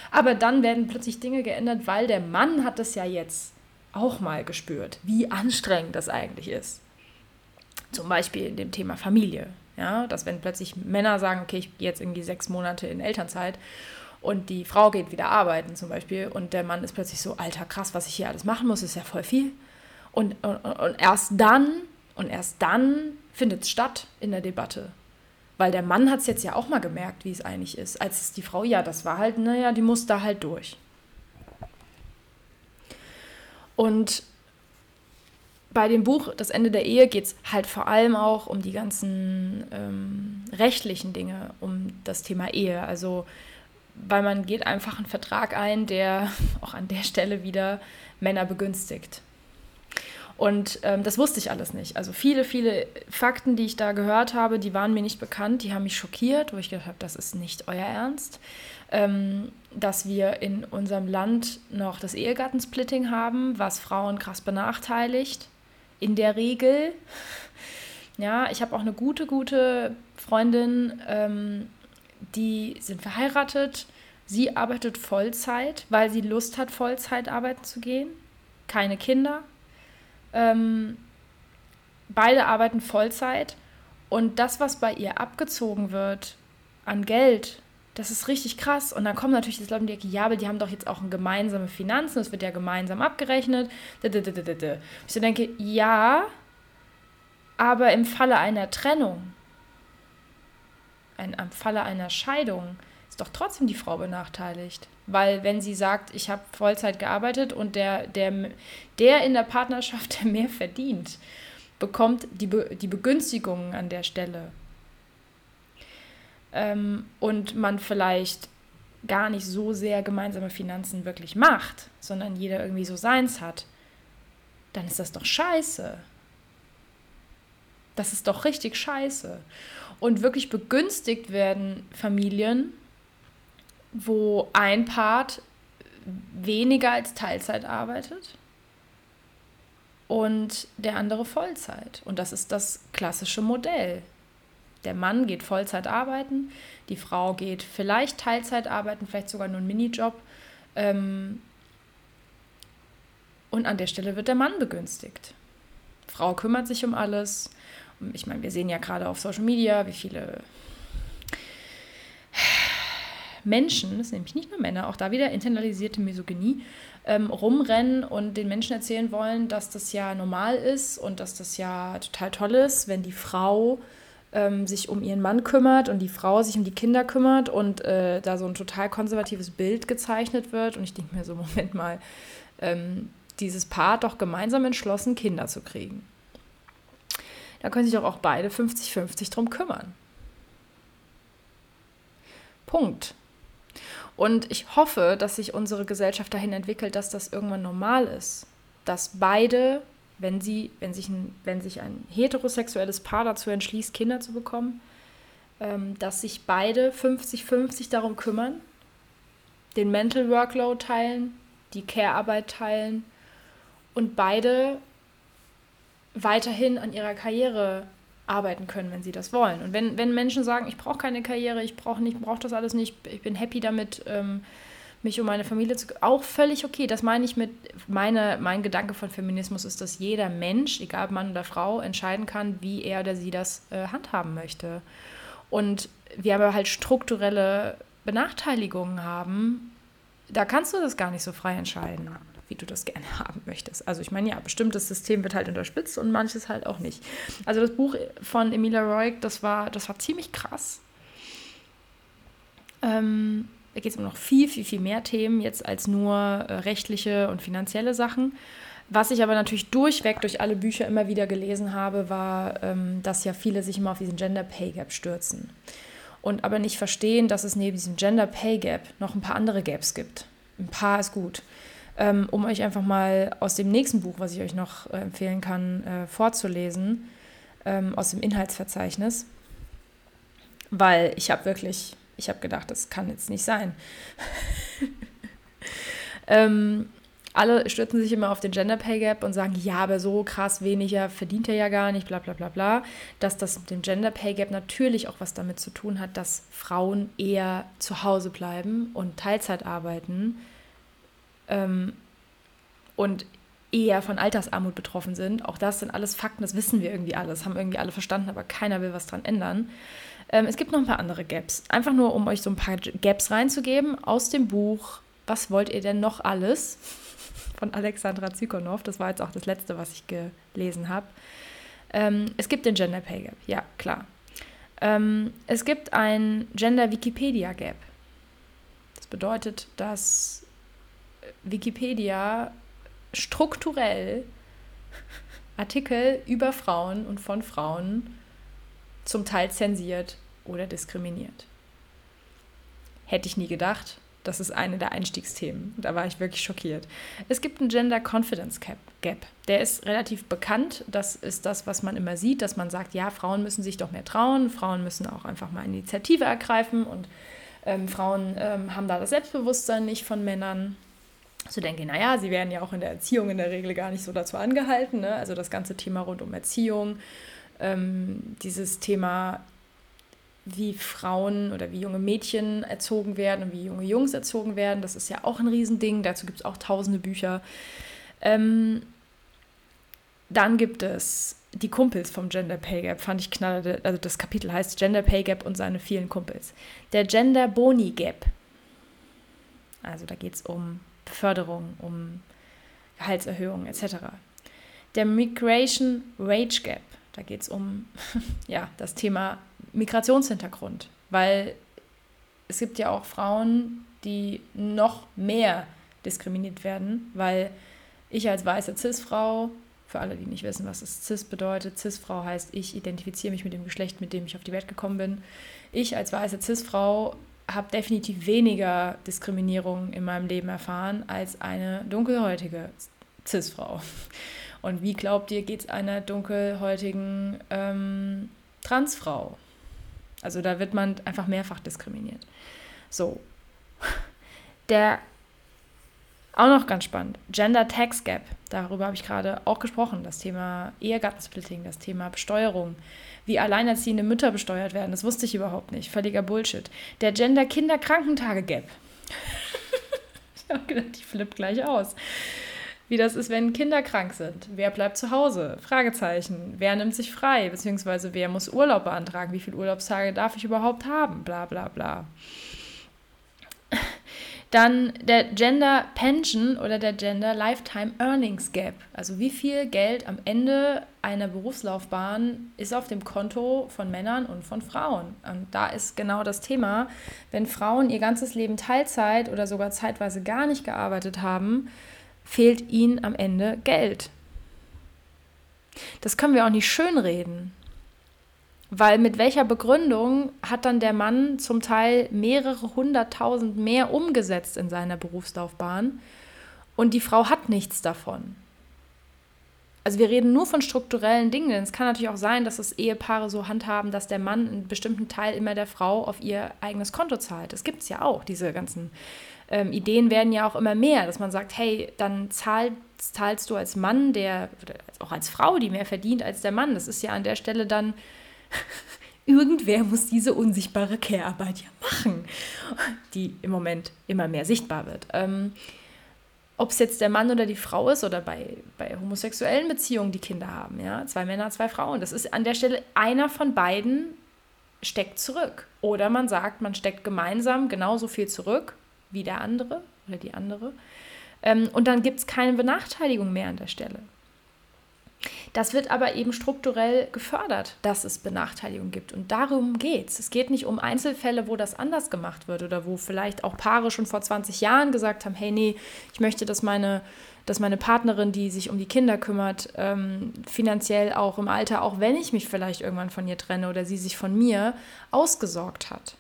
Aber dann werden plötzlich Dinge geändert, weil der Mann hat es ja jetzt auch mal gespürt, wie anstrengend das eigentlich ist. Zum Beispiel in dem Thema Familie. Ja, dass wenn plötzlich Männer sagen, okay, ich gehe jetzt irgendwie sechs Monate in Elternzeit und die Frau geht wieder arbeiten zum Beispiel und der Mann ist plötzlich so, alter krass, was ich hier alles machen muss, ist ja voll viel. Und, und, und erst dann, und erst dann findet es statt in der Debatte. Weil der Mann hat es jetzt ja auch mal gemerkt, wie es eigentlich ist. Als es die Frau, ja, das war halt, naja, die muss da halt durch. Und bei dem Buch Das Ende der Ehe geht es halt vor allem auch um die ganzen ähm, rechtlichen Dinge, um das Thema Ehe. Also, weil man geht einfach einen Vertrag ein, der auch an der Stelle wieder Männer begünstigt. Und ähm, das wusste ich alles nicht. Also viele, viele Fakten, die ich da gehört habe, die waren mir nicht bekannt, die haben mich schockiert, wo ich gedacht habe, das ist nicht euer Ernst. Ähm, dass wir in unserem Land noch das Ehegattensplitting haben, was Frauen krass benachteiligt, in der Regel. Ja, ich habe auch eine gute, gute Freundin, ähm, die sind verheiratet. Sie arbeitet Vollzeit, weil sie Lust hat, Vollzeit arbeiten zu gehen. Keine Kinder. Ähm, beide arbeiten Vollzeit und das, was bei ihr abgezogen wird an Geld, das ist richtig krass. Und dann kommen natürlich das Leute um die Ecke, ja, aber die haben doch jetzt auch gemeinsame Finanzen, das wird ja gemeinsam abgerechnet. Ich so denke, ja, aber im Falle einer Trennung, ein, im Falle einer Scheidung, ist doch trotzdem die Frau benachteiligt. Weil wenn sie sagt, ich habe Vollzeit gearbeitet und der, der, der in der Partnerschaft, der mehr verdient, bekommt die, Be- die Begünstigungen an der Stelle. Ähm, und man vielleicht gar nicht so sehr gemeinsame Finanzen wirklich macht, sondern jeder irgendwie so seins hat, dann ist das doch scheiße. Das ist doch richtig scheiße. Und wirklich begünstigt werden Familien, wo ein Part weniger als Teilzeit arbeitet und der andere Vollzeit. Und das ist das klassische Modell. Der Mann geht Vollzeit arbeiten, die Frau geht vielleicht Teilzeit arbeiten, vielleicht sogar nur einen Minijob. Ähm, und an der Stelle wird der Mann begünstigt. Die Frau kümmert sich um alles. Ich meine, wir sehen ja gerade auf Social Media, wie viele Menschen, das sind nämlich nicht nur Männer, auch da wieder internalisierte Misogynie, ähm, rumrennen und den Menschen erzählen wollen, dass das ja normal ist und dass das ja total toll ist, wenn die Frau ähm, sich um ihren Mann kümmert und die Frau sich um die Kinder kümmert und äh, da so ein total konservatives Bild gezeichnet wird. Und ich denke mir so, Moment mal, ähm, dieses Paar hat doch gemeinsam entschlossen, Kinder zu kriegen. Da können sich doch auch beide fünfzig fünfzig drum kümmern. Punkt. Und ich hoffe, dass sich unsere Gesellschaft dahin entwickelt, dass das irgendwann normal ist. Dass beide, wenn, sie, wenn, sich, ein, wenn sich ein heterosexuelles Paar dazu entschließt, Kinder zu bekommen, ähm, dass sich beide fünfzig fünfzig darum kümmern, den Mental Workload teilen, die Care-Arbeit teilen und beide weiterhin an ihrer Karriere arbeiten können, wenn sie das wollen. Und wenn, wenn Menschen sagen, ich brauche keine Karriere, ich brauche nicht, brauche das alles nicht, ich bin happy damit, ähm, mich um meine Familie zu kümmern, auch völlig okay. Das meine ich mit, meine, mein Gedanke von Feminismus ist, dass jeder Mensch, egal ob Mann oder Frau, entscheiden kann, wie er oder sie das äh, handhaben möchte. Und wir aber halt strukturelle Benachteiligungen haben, da kannst du das gar nicht so frei entscheiden, wie du das gerne haben möchtest. Also ich meine, ja, bestimmtes System wird halt unterspitzt und manches halt auch nicht. Also das Buch von Emilia Roig, das war, das war ziemlich krass. Ähm, da geht es um noch viel, viel, viel mehr Themen jetzt als nur äh, rechtliche und finanzielle Sachen. Was ich aber natürlich durchweg durch alle Bücher immer wieder gelesen habe, war, ähm, dass ja viele sich immer auf diesen Gender Pay Gap stürzen. Und aber nicht verstehen, dass es neben diesem Gender Pay Gap noch ein paar andere Gaps gibt. Ein paar ist gut. Ähm, um euch einfach mal aus dem nächsten Buch, was ich euch noch äh, empfehlen kann, äh, vorzulesen, ähm, aus dem Inhaltsverzeichnis. Weil ich habe wirklich, ich habe gedacht, das kann jetzt nicht sein. ähm, alle stürzen sich immer auf den Gender Pay Gap und sagen, ja, aber so krass weniger verdient er ja gar nicht, bla bla bla bla. Dass das mit dem Gender Pay Gap natürlich auch was damit zu tun hat, dass Frauen eher zu Hause bleiben und Teilzeit arbeiten ähm, und eher von Altersarmut betroffen sind. Auch das sind alles Fakten, das wissen wir irgendwie alles, haben irgendwie alle verstanden, aber keiner will was dran ändern. Ähm, es gibt noch ein paar andere Gaps. Einfach nur, um euch so ein paar Gaps reinzugeben aus dem Buch Was wollt ihr denn noch alles? Von Alexandra Zykonow. Das war jetzt auch das Letzte, was ich gelesen habe. Ähm, es gibt den Gender Pay Gap, ja, klar. Ähm, es gibt ein Gender Wikipedia Gap. Das bedeutet, dass Wikipedia strukturell Artikel über Frauen und von Frauen zum Teil zensiert oder diskriminiert. Hätte ich nie gedacht. Das ist eine der Einstiegsthemen. Da war ich wirklich schockiert. Es gibt einen Gender Confidence Gap. Der ist relativ bekannt. Das ist das, was man immer sieht, dass man sagt, ja, Frauen müssen sich doch mehr trauen. Frauen müssen auch einfach mal Initiative ergreifen. Und ähm, Frauen ähm, haben da das Selbstbewusstsein nicht von Männern. So denke ich, naja, sie werden ja auch in der Erziehung in der Regel gar nicht so dazu angehalten. Ne? Also das ganze Thema rund um Erziehung, ähm, dieses Thema, wie Frauen oder wie junge Mädchen erzogen werden und wie junge Jungs erzogen werden, das ist ja auch ein Riesending. Dazu gibt es auch tausende Bücher. Ähm, dann gibt es die Kumpels vom Gender Pay Gap, fand ich knaller. Also das Kapitel heißt Gender Pay Gap und seine vielen Kumpels. Der Gender Boni Gap. Also da geht es um Beförderung, um Gehaltserhöhung et cetera. Der Migration Wage Gap, da geht es um ja, das Thema Migrationshintergrund, weil es gibt ja auch Frauen, die noch mehr diskriminiert werden, weil ich als weiße Cis-Frau, für alle, die nicht wissen, was das Cis bedeutet, Cis-Frau heißt, ich identifiziere mich mit dem Geschlecht, mit dem ich auf die Welt gekommen bin. Ich als weiße Cis-Frau habe definitiv weniger Diskriminierung in meinem Leben erfahren als eine dunkelhäutige Cis-Frau. Und wie glaubt ihr, geht es einer dunkelhäutigen ähm, Transfrau? Also da wird man einfach mehrfach diskriminiert. So. Der, auch noch ganz spannend, Gender Tax Gap. Darüber habe ich gerade auch gesprochen. Das Thema Ehegattensplitting, das Thema Besteuerung. Wie alleinerziehende Mütter besteuert werden, das wusste ich überhaupt nicht. Völliger Bullshit. Der Gender Kinder-Krankentage Gap. Ich habe gedacht, die flippt gleich aus. Wie das ist, wenn Kinder krank sind. Wer bleibt zu Hause? Fragezeichen. Wer nimmt sich frei? Beziehungsweise wer muss Urlaub beantragen? Wie viele Urlaubstage darf ich überhaupt haben? Bla bla bla. Dann der Gender Pension oder der Gender Lifetime Earnings Gap. Also wie viel Geld am Ende einer Berufslaufbahn ist auf dem Konto von Männern und von Frauen. Und da ist genau das Thema, wenn Frauen ihr ganzes Leben Teilzeit oder sogar zeitweise gar nicht gearbeitet haben, fehlt ihnen am Ende Geld. Das können wir auch nicht schönreden. Weil mit welcher Begründung hat dann der Mann zum Teil mehrere hunderttausend mehr umgesetzt in seiner Berufslaufbahn und die Frau hat nichts davon? Also wir reden nur von strukturellen Dingen, denn es kann natürlich auch sein, dass es Ehepaare so handhaben, dass der Mann einen bestimmten Teil immer der Frau auf ihr eigenes Konto zahlt. Das gibt es ja auch, diese ganzen ähm, Ideen werden ja auch immer mehr, dass man sagt, hey, dann zahl, zahlst du als Mann, der, oder auch als Frau, die mehr verdient als der Mann. Das ist ja an der Stelle dann irgendwer muss diese unsichtbare Care-Arbeit ja machen, die im Moment immer mehr sichtbar wird. Ähm, ob es jetzt der Mann oder die Frau ist oder bei, bei homosexuellen Beziehungen, die Kinder haben, ja, zwei Männer, zwei Frauen, das ist an der Stelle, einer von beiden steckt zurück. Oder man sagt, man steckt gemeinsam genauso viel zurück wie der andere oder die andere. Ähm, und dann gibt es keine Benachteiligung mehr an der Stelle. Das wird aber eben strukturell gefördert, dass es Benachteiligung gibt. Und darum geht es. Es geht nicht um Einzelfälle, wo das anders gemacht wird oder wo vielleicht auch Paare schon vor zwanzig Jahren gesagt haben, hey, nee, ich möchte, dass meine, dass meine Partnerin, die sich um die Kinder kümmert, ähm, finanziell auch im Alter, auch wenn ich mich vielleicht irgendwann von ihr trenne oder sie sich von mir, ausgesorgt hat.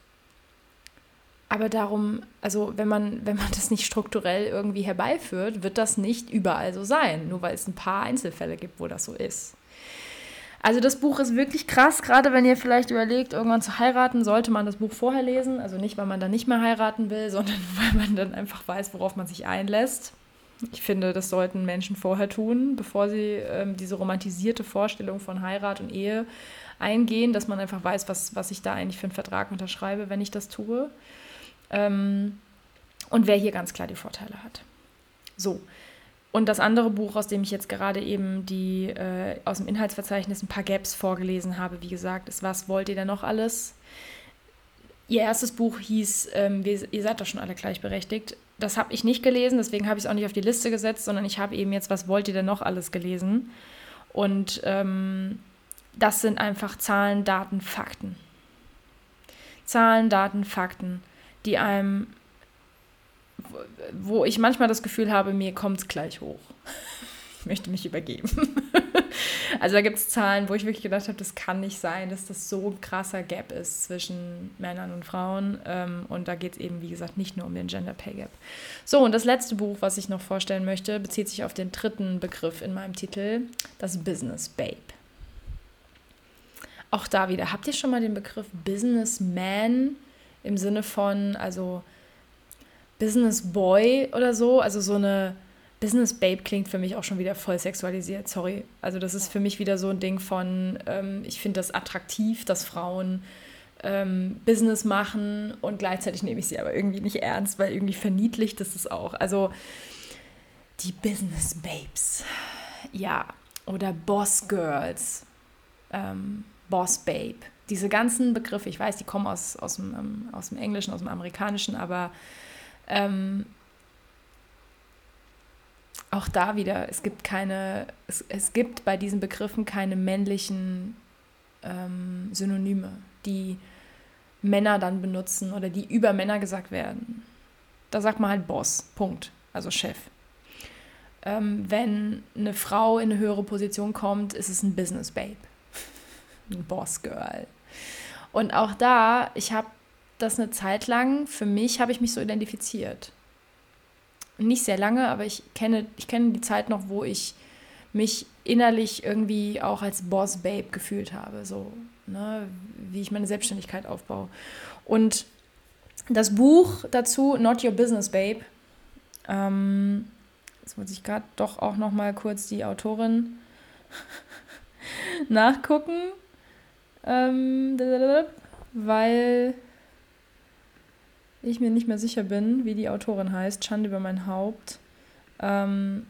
Aber darum, also wenn man, wenn man das nicht strukturell irgendwie herbeiführt, wird das nicht überall so sein, nur weil es ein paar Einzelfälle gibt, wo das so ist. Also das Buch ist wirklich krass, gerade wenn ihr vielleicht überlegt, irgendwann zu heiraten, sollte man das Buch vorher lesen. Also nicht, weil man dann nicht mehr heiraten will, sondern weil man dann einfach weiß, worauf man sich einlässt. Ich finde, das sollten Menschen vorher tun, bevor sie ähm, diese romantisierte Vorstellung von Heirat und Ehe eingehen, dass man einfach weiß, was, was ich da eigentlich für einen Vertrag unterschreibe, wenn ich das tue. Ähm, und wer hier ganz klar die Vorteile hat. So. Und das andere Buch, aus dem ich jetzt gerade eben die äh, aus dem Inhaltsverzeichnis ein paar Gaps vorgelesen habe, wie gesagt, ist Was wollt ihr denn noch alles? Ihr erstes Buch hieß ähm, wir, Ihr seid doch schon alle gleichberechtigt. Das habe ich nicht gelesen, deswegen habe ich es auch nicht auf die Liste gesetzt, sondern ich habe eben jetzt Was wollt ihr denn noch alles gelesen? Und ähm, das sind einfach Zahlen, Daten, Fakten. Zahlen, Daten, Fakten, die einem, wo ich manchmal das Gefühl habe, mir kommt es gleich hoch. Ich möchte mich übergeben. Also da gibt es Zahlen, wo ich wirklich gedacht habe, das kann nicht sein, dass das so ein krasser Gap ist zwischen Männern und Frauen. Und da geht es eben, wie gesagt, nicht nur um den Gender Pay Gap. So, und das letzte Buch, was ich noch vorstellen möchte, bezieht sich auf den dritten Begriff in meinem Titel, das Business Babe. Auch da wieder, habt ihr schon mal den Begriff Businessman im Sinne von, also Business Boy oder so, also so eine Business Babe klingt für mich auch schon wieder voll sexualisiert, sorry. Also das ist für mich wieder so ein Ding von, ähm, ich finde das attraktiv, dass Frauen ähm, Business machen und gleichzeitig nehme ich sie aber irgendwie nicht ernst, weil irgendwie verniedlicht ist es auch. Also die Business Babes, ja, oder Boss Girls, ähm, Boss Babe. Diese ganzen Begriffe, ich weiß, die kommen aus, aus, dem, ähm, aus dem Englischen, aus dem Amerikanischen, aber ähm, auch da wieder, es gibt keine, es, es gibt bei diesen Begriffen keine männlichen ähm, Synonyme, die Männer dann benutzen oder die über Männer gesagt werden. Da sagt man halt Boss, Punkt, also Chef. Ähm, wenn eine Frau in eine höhere Position kommt, ist es ein Business Babe, ein Boss Girl. Und auch da, ich habe das eine Zeit lang, für mich habe ich mich so identifiziert. Nicht sehr lange, aber ich kenne, ich kenne die Zeit noch, wo ich mich innerlich irgendwie auch als Boss Babe gefühlt habe, so, ne, wie ich meine Selbstständigkeit aufbaue. Und das Buch dazu, Not Your Business Babe, ähm, jetzt muss ich gerade doch auch noch mal kurz die Autorin nachgucken, ähm, weil ich mir nicht mehr sicher bin, wie die Autorin heißt. Schande über mein Haupt. Ähm,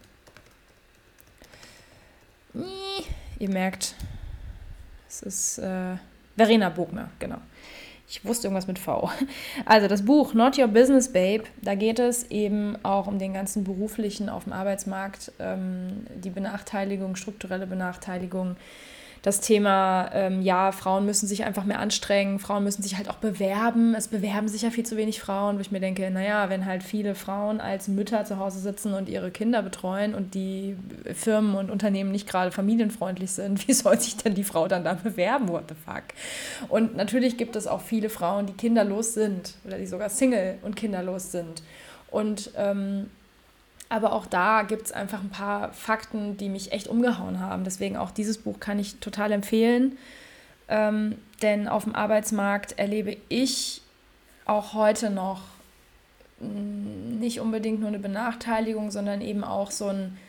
ihr merkt, es ist äh, Verena Bogner, genau. Ich wusste irgendwas mit V. Also das Buch Not Your Business Babe, da geht es eben auch um den ganzen beruflichen auf dem Arbeitsmarkt, ähm, die Benachteiligung, strukturelle Benachteiligung. Das Thema, ähm, ja, Frauen müssen sich einfach mehr anstrengen, Frauen müssen sich halt auch bewerben. Es bewerben sich ja viel zu wenig Frauen, wo ich mir denke, naja, wenn halt viele Frauen als Mütter zu Hause sitzen und ihre Kinder betreuen und die Firmen und Unternehmen nicht gerade familienfreundlich sind, wie soll sich denn die Frau dann da bewerben? What the fuck? Und natürlich gibt es auch viele Frauen, die kinderlos sind oder die sogar Single und kinderlos sind. Und ähm, aber auch da gibt es einfach ein paar Fakten, die mich echt umgehauen haben. Deswegen auch dieses Buch kann ich total empfehlen. Ähm, denn auf dem Arbeitsmarkt erlebe ich auch heute noch nicht unbedingt nur eine Benachteiligung, sondern eben auch so ein,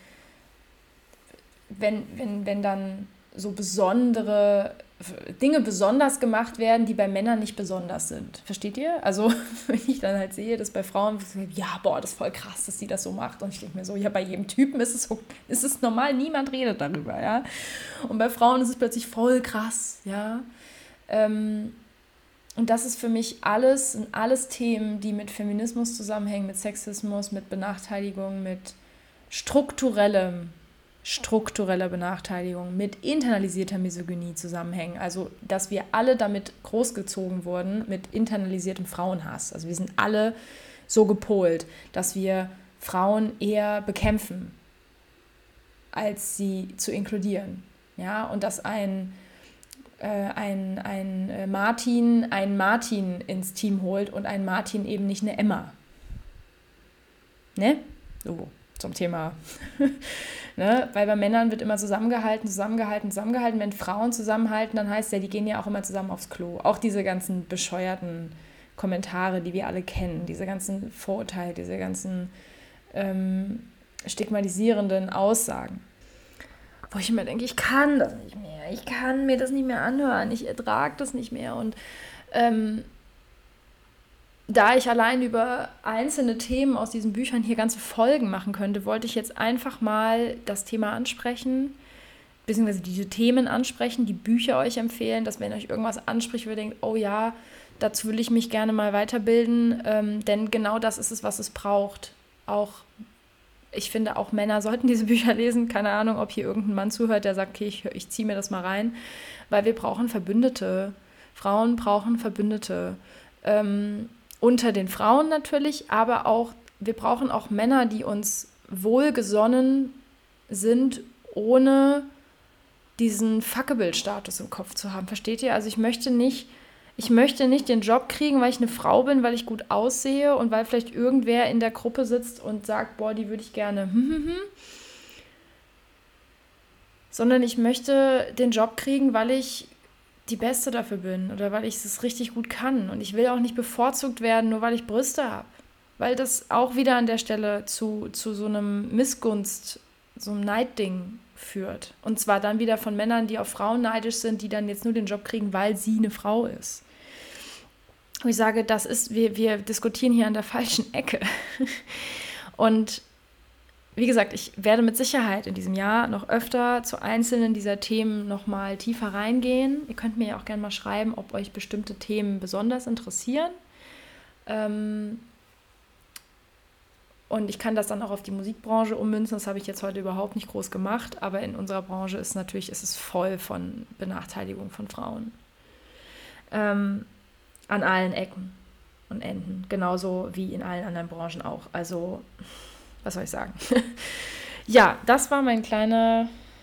wenn, wenn, wenn dann so besondere Dinge besonders gemacht werden, die bei Männern nicht besonders sind. Versteht ihr? Also wenn ich dann halt sehe, dass bei Frauen, ja, boah, das ist voll krass, dass sie das so macht. Und ich denke mir so, ja, bei jedem Typen ist es so, ist es normal, niemand redet darüber, ja. Und bei Frauen ist es plötzlich voll krass, ja. Ähm, und das ist für mich alles, sind alles Themen, die mit Feminismus zusammenhängen, mit Sexismus, mit Benachteiligung, mit strukturellem struktureller Benachteiligung, mit internalisierter Misogynie zusammenhängen. Also, dass wir alle damit großgezogen wurden mit internalisiertem Frauenhass. Also wir sind alle so gepolt, dass wir Frauen eher bekämpfen, als sie zu inkludieren. Ja, und dass ein, äh, ein, ein Martin einen Martin ins Team holt und ein Martin eben nicht eine Emma. Ne? So. Zum Thema, ne? Weil bei Männern wird immer zusammengehalten, zusammengehalten, zusammengehalten. Wenn Frauen zusammenhalten, dann heißt ja, die gehen ja auch immer zusammen aufs Klo. Auch diese ganzen bescheuerten Kommentare, die wir alle kennen, diese ganzen Vorurteile, diese ganzen ähm, stigmatisierenden Aussagen. Wo ich immer denke, ich kann das nicht mehr, ich kann mir das nicht mehr anhören, ich ertrage das nicht mehr. Und ähm, da ich allein über einzelne Themen aus diesen Büchern hier ganze Folgen machen könnte, wollte ich jetzt einfach mal das Thema ansprechen, beziehungsweise diese Themen ansprechen, die Bücher euch empfehlen, dass wenn euch irgendwas anspricht, wo ihr denkt, oh ja, dazu will ich mich gerne mal weiterbilden, ähm, denn genau das ist es, was es braucht. Auch, ich finde, auch Männer sollten diese Bücher lesen. Keine Ahnung, ob hier irgendein Mann zuhört, der sagt, okay, ich, ich ziehe mir das mal rein, weil wir brauchen Verbündete. Frauen brauchen Verbündete. Ähm, unter den Frauen natürlich, aber auch, wir brauchen auch Männer, die uns wohlgesonnen sind, ohne diesen Fuckable-Status im Kopf zu haben. Versteht ihr? Also ich möchte nicht, ich möchte nicht den Job kriegen, weil ich eine Frau bin, weil ich gut aussehe und weil vielleicht irgendwer in der Gruppe sitzt und sagt, boah, die würde ich gerne, hm, hm, hm. Sondern ich möchte den Job kriegen, weil ich die Beste dafür bin oder weil ich es richtig gut kann. Und ich will auch nicht bevorzugt werden, nur weil ich Brüste habe. Weil das auch wieder an der Stelle zu, zu so einem Missgunst, so einem Neidding führt. Und zwar dann wieder von Männern, die auf Frauen neidisch sind, die dann jetzt nur den Job kriegen, weil sie eine Frau ist. Und ich sage, das ist, wir, wir diskutieren hier an der falschen Ecke. Und wie gesagt, ich werde mit Sicherheit in diesem Jahr noch öfter zu einzelnen dieser Themen noch mal tiefer reingehen. Ihr könnt mir ja auch gerne mal schreiben, ob euch bestimmte Themen besonders interessieren. Ähm und ich kann das dann auch auf die Musikbranche ummünzen. Das habe ich jetzt heute überhaupt nicht groß gemacht. Aber in unserer Branche ist natürlich, ist es voll von Benachteiligung von Frauen. Ähm, an allen Ecken und Enden. Genauso wie in allen anderen Branchen auch. Also... was soll ich sagen? Ja, das war mein kleiner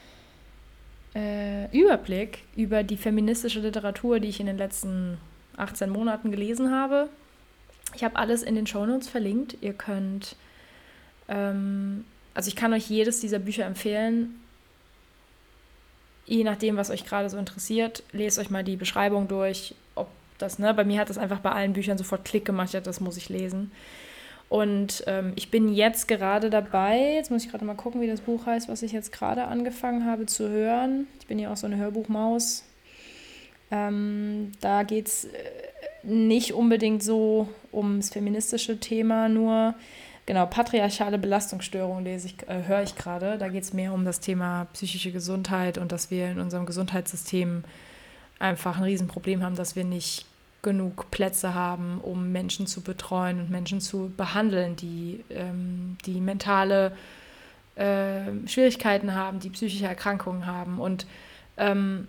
äh, Überblick über die feministische Literatur, die ich in den letzten achtzehn Monaten gelesen habe. Ich habe alles in den Shownotes verlinkt. Ihr könnt, ähm, also ich kann euch jedes dieser Bücher empfehlen. Je nachdem, was euch gerade so interessiert, lest euch mal die Beschreibung durch. Ob das, ne, bei mir hat das einfach bei allen Büchern sofort Klick gemacht. Ja, das muss ich lesen. Und ähm, ich bin jetzt gerade dabei, jetzt muss ich gerade mal gucken, wie das Buch heißt, was ich jetzt gerade angefangen habe zu hören. Ich bin ja auch so eine Hörbuchmaus. Ähm, da geht es äh, nicht unbedingt so ums feministische Thema, nur genau, patriarchale Belastungsstörung lese ich, äh, höre ich gerade. Da geht es mehr um das Thema psychische Gesundheit und dass wir in unserem Gesundheitssystem einfach ein Riesenproblem haben, dass wir nicht genug Plätze haben, um Menschen zu betreuen und Menschen zu behandeln, die, ähm, die mentale äh, Schwierigkeiten haben, die psychische Erkrankungen haben. Und ähm,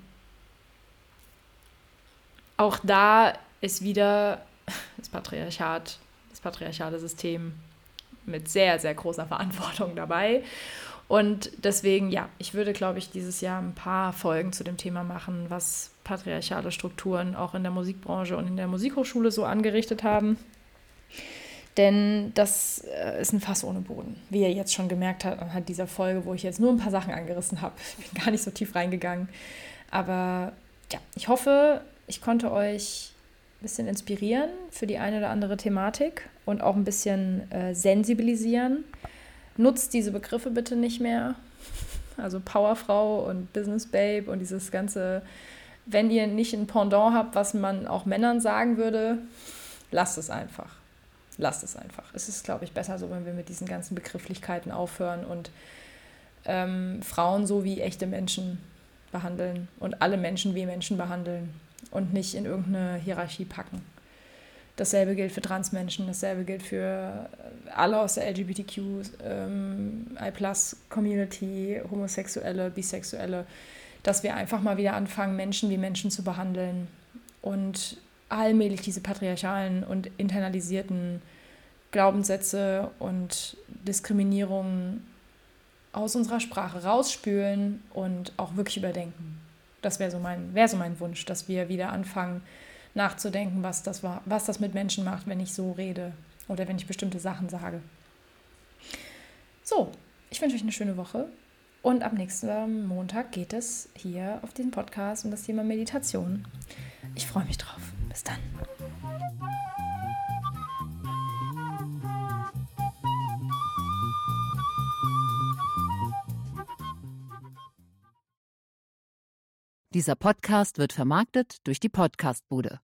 auch da ist wieder das Patriarchat, das patriarchale System mit sehr, sehr großer Verantwortung dabei. Und deswegen, ja, ich würde, glaube ich, dieses Jahr ein paar Folgen zu dem Thema machen, was patriarchale Strukturen auch in der Musikbranche und in der Musikhochschule so angerichtet haben. Denn das äh, ist ein Fass ohne Boden, wie ihr jetzt schon gemerkt habt anhand dieser Folge, wo ich jetzt nur ein paar Sachen angerissen habe. Ich bin gar nicht so tief reingegangen. Aber ja, ich hoffe, ich konnte euch ein bisschen inspirieren für die eine oder andere Thematik und auch ein bisschen äh, sensibilisieren. Nutzt diese Begriffe bitte nicht mehr. Also Powerfrau und Business Babe und dieses ganze, wenn ihr nicht ein Pendant habt, was man auch Männern sagen würde, lasst es einfach. Lasst es einfach. Es ist, glaube ich, besser so, wenn wir mit diesen ganzen Begrifflichkeiten aufhören und ähm, Frauen so wie echte Menschen behandeln und alle Menschen wie Menschen behandeln und nicht in irgendeine Hierarchie packen. Dasselbe gilt für Transmenschen, dasselbe gilt für alle aus der L G B T Q, ähm, I Plus Community, Homosexuelle, Bisexuelle, dass wir einfach mal wieder anfangen, Menschen wie Menschen zu behandeln und allmählich diese patriarchalen und internalisierten Glaubenssätze und Diskriminierungen aus unserer Sprache rausspülen und auch wirklich überdenken. Das wäre so mein, wäre so mein Wunsch, dass wir wieder anfangen, nachzudenken, was das war, was das mit Menschen macht, wenn ich so rede oder wenn ich bestimmte Sachen sage. So, ich wünsche euch eine schöne Woche und am nächsten Montag geht es hier auf diesem Podcast um das Thema Meditation. Ich freue mich drauf. Bis dann. Dieser Podcast wird vermarktet durch die Podcastbude.